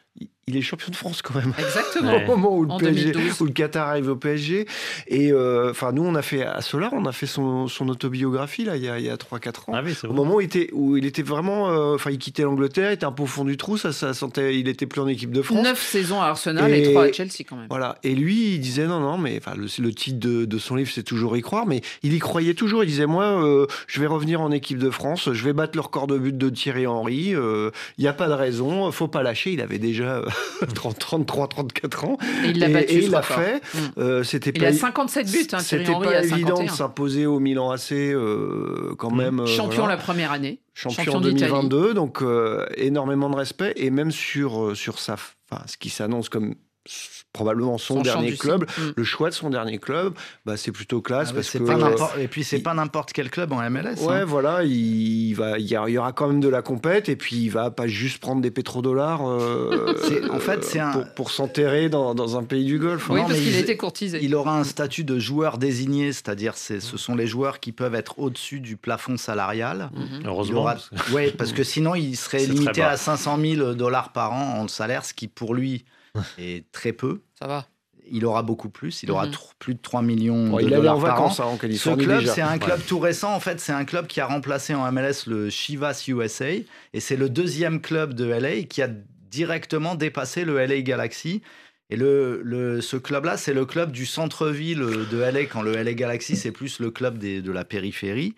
il est champion de France quand même. Exactement. Au moment où le, En P S G, deux mille douze. où le Qatar arrive au P S G. Et enfin, euh, nous, on a fait à Solar, on a fait son, son autobiographie là, il y a, il y a trois quatre ans. Ah oui, c'est au vrai. moment où il était, où il était vraiment. Enfin, euh, il quittait l'Angleterre, il était un peu au fond du trou, ça, ça sentait, il était plus en équipe de France. Neuf saisons à Arsenal et, et trois à Chelsea quand même. Voilà. Et lui, il disait non, non, mais le, le titre de, de son livre, c'est toujours y croire, mais il y croyait toujours. Il disait moi, euh, je vais revenir en équipe de France, je vais battre le record de but de Thierry Henry. Il euh, n'y a pas de raison, faut pas lâcher. Il avait déjà trente, trente-trois, trente-quatre ans. Et il l'a et, battu. Et il l'a fait. Mmh. Euh, c'était il pas, a cinquantasept buts. Hein, c'était Henry pas a évident cinquante et un. de s'imposer au Milan A C euh, quand mmh. même. Champion voilà. la première année. Champion, champion en deux mille vingt-deux, donc euh, énormément de respect. Et même sur, euh, sur sa, enfin, ce qui s'annonce comme probablement son, son dernier club, mmh. le choix de son dernier club, bah, c'est plutôt classe. Ah parce c'est que, pas euh, et puis c'est il... pas n'importe quel club en M L S. Ouais, hein. voilà, il, va, il, y a, il y aura quand même de la compète et puis il va pas juste prendre des pétrodollars euh, en fait, c'est un... pour, pour s'enterrer dans, dans un pays du Golfe. Oui, non, parce qu'il il, a été courtisé. Il aura un statut de joueur désigné, c'est-à-dire c'est, ce sont les joueurs qui peuvent être au-dessus du plafond salarial. Mmh. Heureusement. Aura... Oui, parce que sinon il serait limité à cinq cent mille dollars par an en salaire, ce qui pour lui est très peu. Ça va. Il aura beaucoup plus, il aura mm-hmm. t- plus de trois millions bon, de il dollars en par vacances, an. Hein, en Californie Ce club, déjà. c'est un club ouais. tout récent. En fait, c'est un club qui a remplacé en M L S le Chivas U S A. Et c'est le deuxième club de L A qui a directement dépassé le L A Galaxy. Et le, le, ce club-là, c'est le club du centre-ville de L A, quand le L A Galaxy, c'est plus le club des, de la périphérie.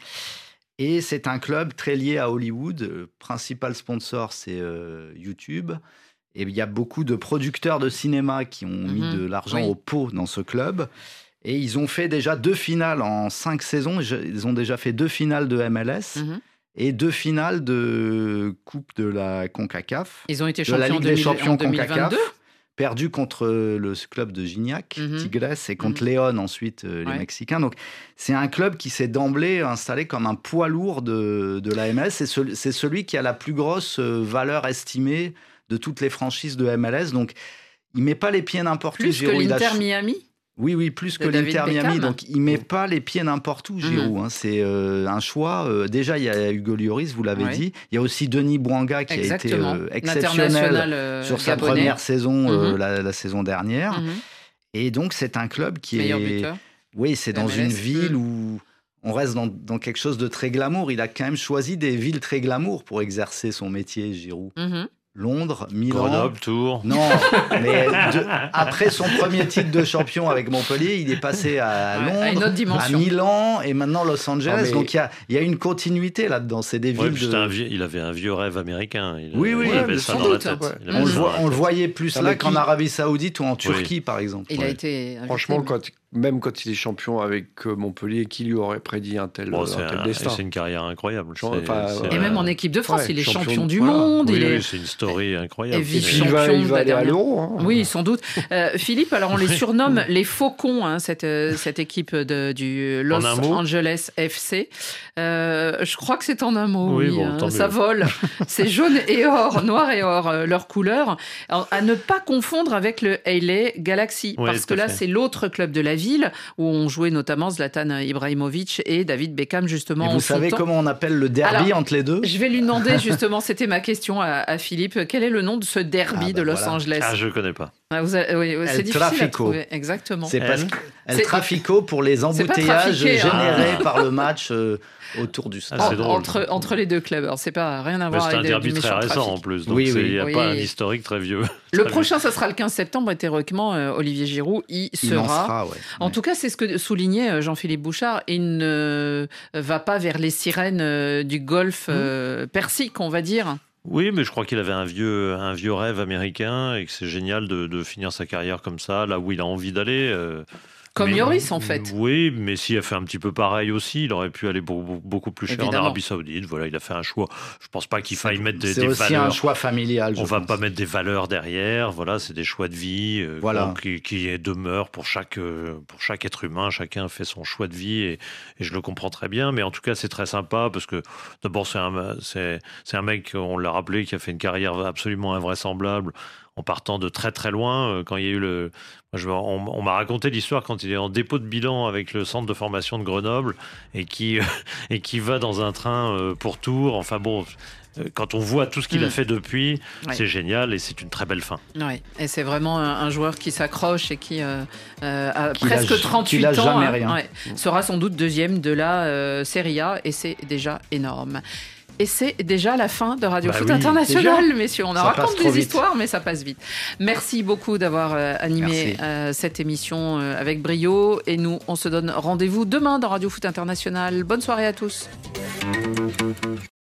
Et c'est un club très lié à Hollywood. Le principal sponsor, c'est euh, YouTube. Et il y a beaucoup de producteurs de cinéma qui ont mmh, mis de l'argent oui. au pot dans ce club. Et ils ont fait déjà deux finales en cinq saisons. Ils ont déjà fait deux finales de M L S mmh. et deux finales de Coupe de la CONCACAF. Ils ont été champions de la Ligue deux mille, des champions en deux mille vingt-deux. CONCACAF. Perdu contre le club de Gignac, mmh. Tigres, et contre mmh. Léon ensuite, euh, les ouais. Mexicains. Donc, c'est un club qui s'est d'emblée installé comme un poids lourd de, de la M L S. C'est, ce, c'est celui qui a la plus grosse valeur estimée de toutes les franchises de M L S. Donc, il ne met pas les pieds n'importe plus où. Plus que l'Inter ch... Miami. Oui, oui, plus que l'Inter Miami. Donc, il ne met pas les pieds n'importe où, Giroud. Mmh. Hein. C'est euh, un choix. Euh, déjà, il y a Hugo Lloris, vous l'avez oui. dit. Il y a aussi Denis Bouanga qui Exactement. a été euh, exceptionnel euh, sur sa gabonais. première saison, euh, mmh. la, la saison dernière. Mmh. Et donc, c'est un club qui Meilleur est... buteur. Oui, c'est dans M L S. une ville mmh. où... On reste dans, dans quelque chose de très glamour. Il a quand même choisi des villes très glamour pour exercer son métier, Giroud. Mmh. Londres, Milan. Grenoble, Tours. Non, mais de, après son premier titre de champion avec Montpellier, il est passé à Londres, à, une autre dimension. à Milan et maintenant Los Angeles. Ah, mais... Donc il y a, y a une continuité là-dedans. C'est des ouais, villes. De... Un vieux, il avait un vieux rêve américain. Il, oui, oui, il avait ça dans la tête. Ouais. On, le voit, on le voyait plus là qu'en Arabie Saoudite ou en Turquie, oui. par exemple. Il ouais. a été. Franchement, quand, même quand il est champion avec Montpellier, qui lui aurait prédit un tel, bon, un tel un, destin? C'est une carrière incroyable. C'est, enfin, c'est, et même en équipe de France, ouais, il est champion, champion du voilà. monde. Oui, il est... oui, c'est une story incroyable. Et puis il va, il va aller à l'Euro. Hein. Oui, sans doute. Euh, Philippe, alors on les surnomme les Faucons, hein, cette, cette équipe de, du Los Angeles F C. Euh, je crois que c'est en un mot. Oui, oui, bon, hein, ça vole. C'est jaune et or, noir et or, euh, leur couleur. Alors, à ne pas confondre avec le L A Galaxy, oui, parce que là, fait. c'est l'autre club de la ville où on jouait notamment Zlatan Ibrahimovic et David Beckham, justement. Et vous savez temps. comment on appelle le derby Alors, entre les deux? Je vais lui demander, justement, c'était ma question à, à Philippe. Quel est le nom de ce derby ah, bah, de Los voilà. Angeles? Ah, je ne connais pas. Ah, vous avez, oui, c'est El difficile Trafico. à trouver. Exactement. C'est parce que El Trafico pour les embouteillages générés ah. par le match euh, autour du stade. Ah, en, entre, entre les deux clubs. Alors, c'est pas rien à voir avec c'est un derby du très récent trafic. en plus. Donc oui, il oui. n'y a oui. pas un historique très vieux. Le très prochain, vieux. ça sera le quinze septembre et théoriquement, euh, Olivier Giroud y il sera. En sera ouais. En ouais. tout cas, c'est ce que soulignait Jean-Philippe Bouchard. Il ne va pas vers les sirènes du golfe euh, persique, on va dire. Oui, mais je crois qu'il avait un vieux, un vieux rêve américain et que c'est génial de, de finir sa carrière comme ça, là où il a envie d'aller. Euh, Comme mais, Lloris, en fait. Oui, mais s'il a fait un petit peu pareil aussi, il aurait pu aller beaucoup, beaucoup plus cher Évidemment. en Arabie Saoudite. Voilà, il a fait un choix. Je ne pense pas qu'il faille mettre des, c'est des aussi valeurs. un choix familial. On ne va pas mettre des valeurs derrière. Voilà, c'est des choix de vie euh, voilà. qui, qui demeurent pour chaque, euh, pour chaque être humain. Chacun fait son choix de vie et, et je le comprends très bien. Mais en tout cas, c'est très sympa parce que d'abord, c'est un, c'est, c'est un mec, on l'a rappelé, qui a fait une carrière absolument invraisemblable en partant de très très loin. Quand il y a eu le, moi, je, on, on m'a raconté l'histoire quand il est en dépôt de bilan avec le centre de formation de Grenoble et qui et qui va dans un train pour Tours. Enfin bon. Quand on voit tout ce qu'il mmh. a fait depuis, ouais. c'est génial et c'est une très belle fin. Oui, et c'est vraiment un, un joueur qui s'accroche et qui, euh, euh, a qui presque lâche, trente-huit qui ans, jamais hein, rien. Ouais, sera sans doute deuxième de la euh, Serie A et c'est déjà énorme. Et c'est déjà la fin de Radio bah Foot oui, International, déjà. Messieurs. On en ça raconte des vite. histoires, mais ça passe vite. Merci beaucoup d'avoir euh, animé euh, cette émission euh, avec brio. Et nous, on se donne rendez-vous demain dans Radio Foot International. Bonne soirée à tous.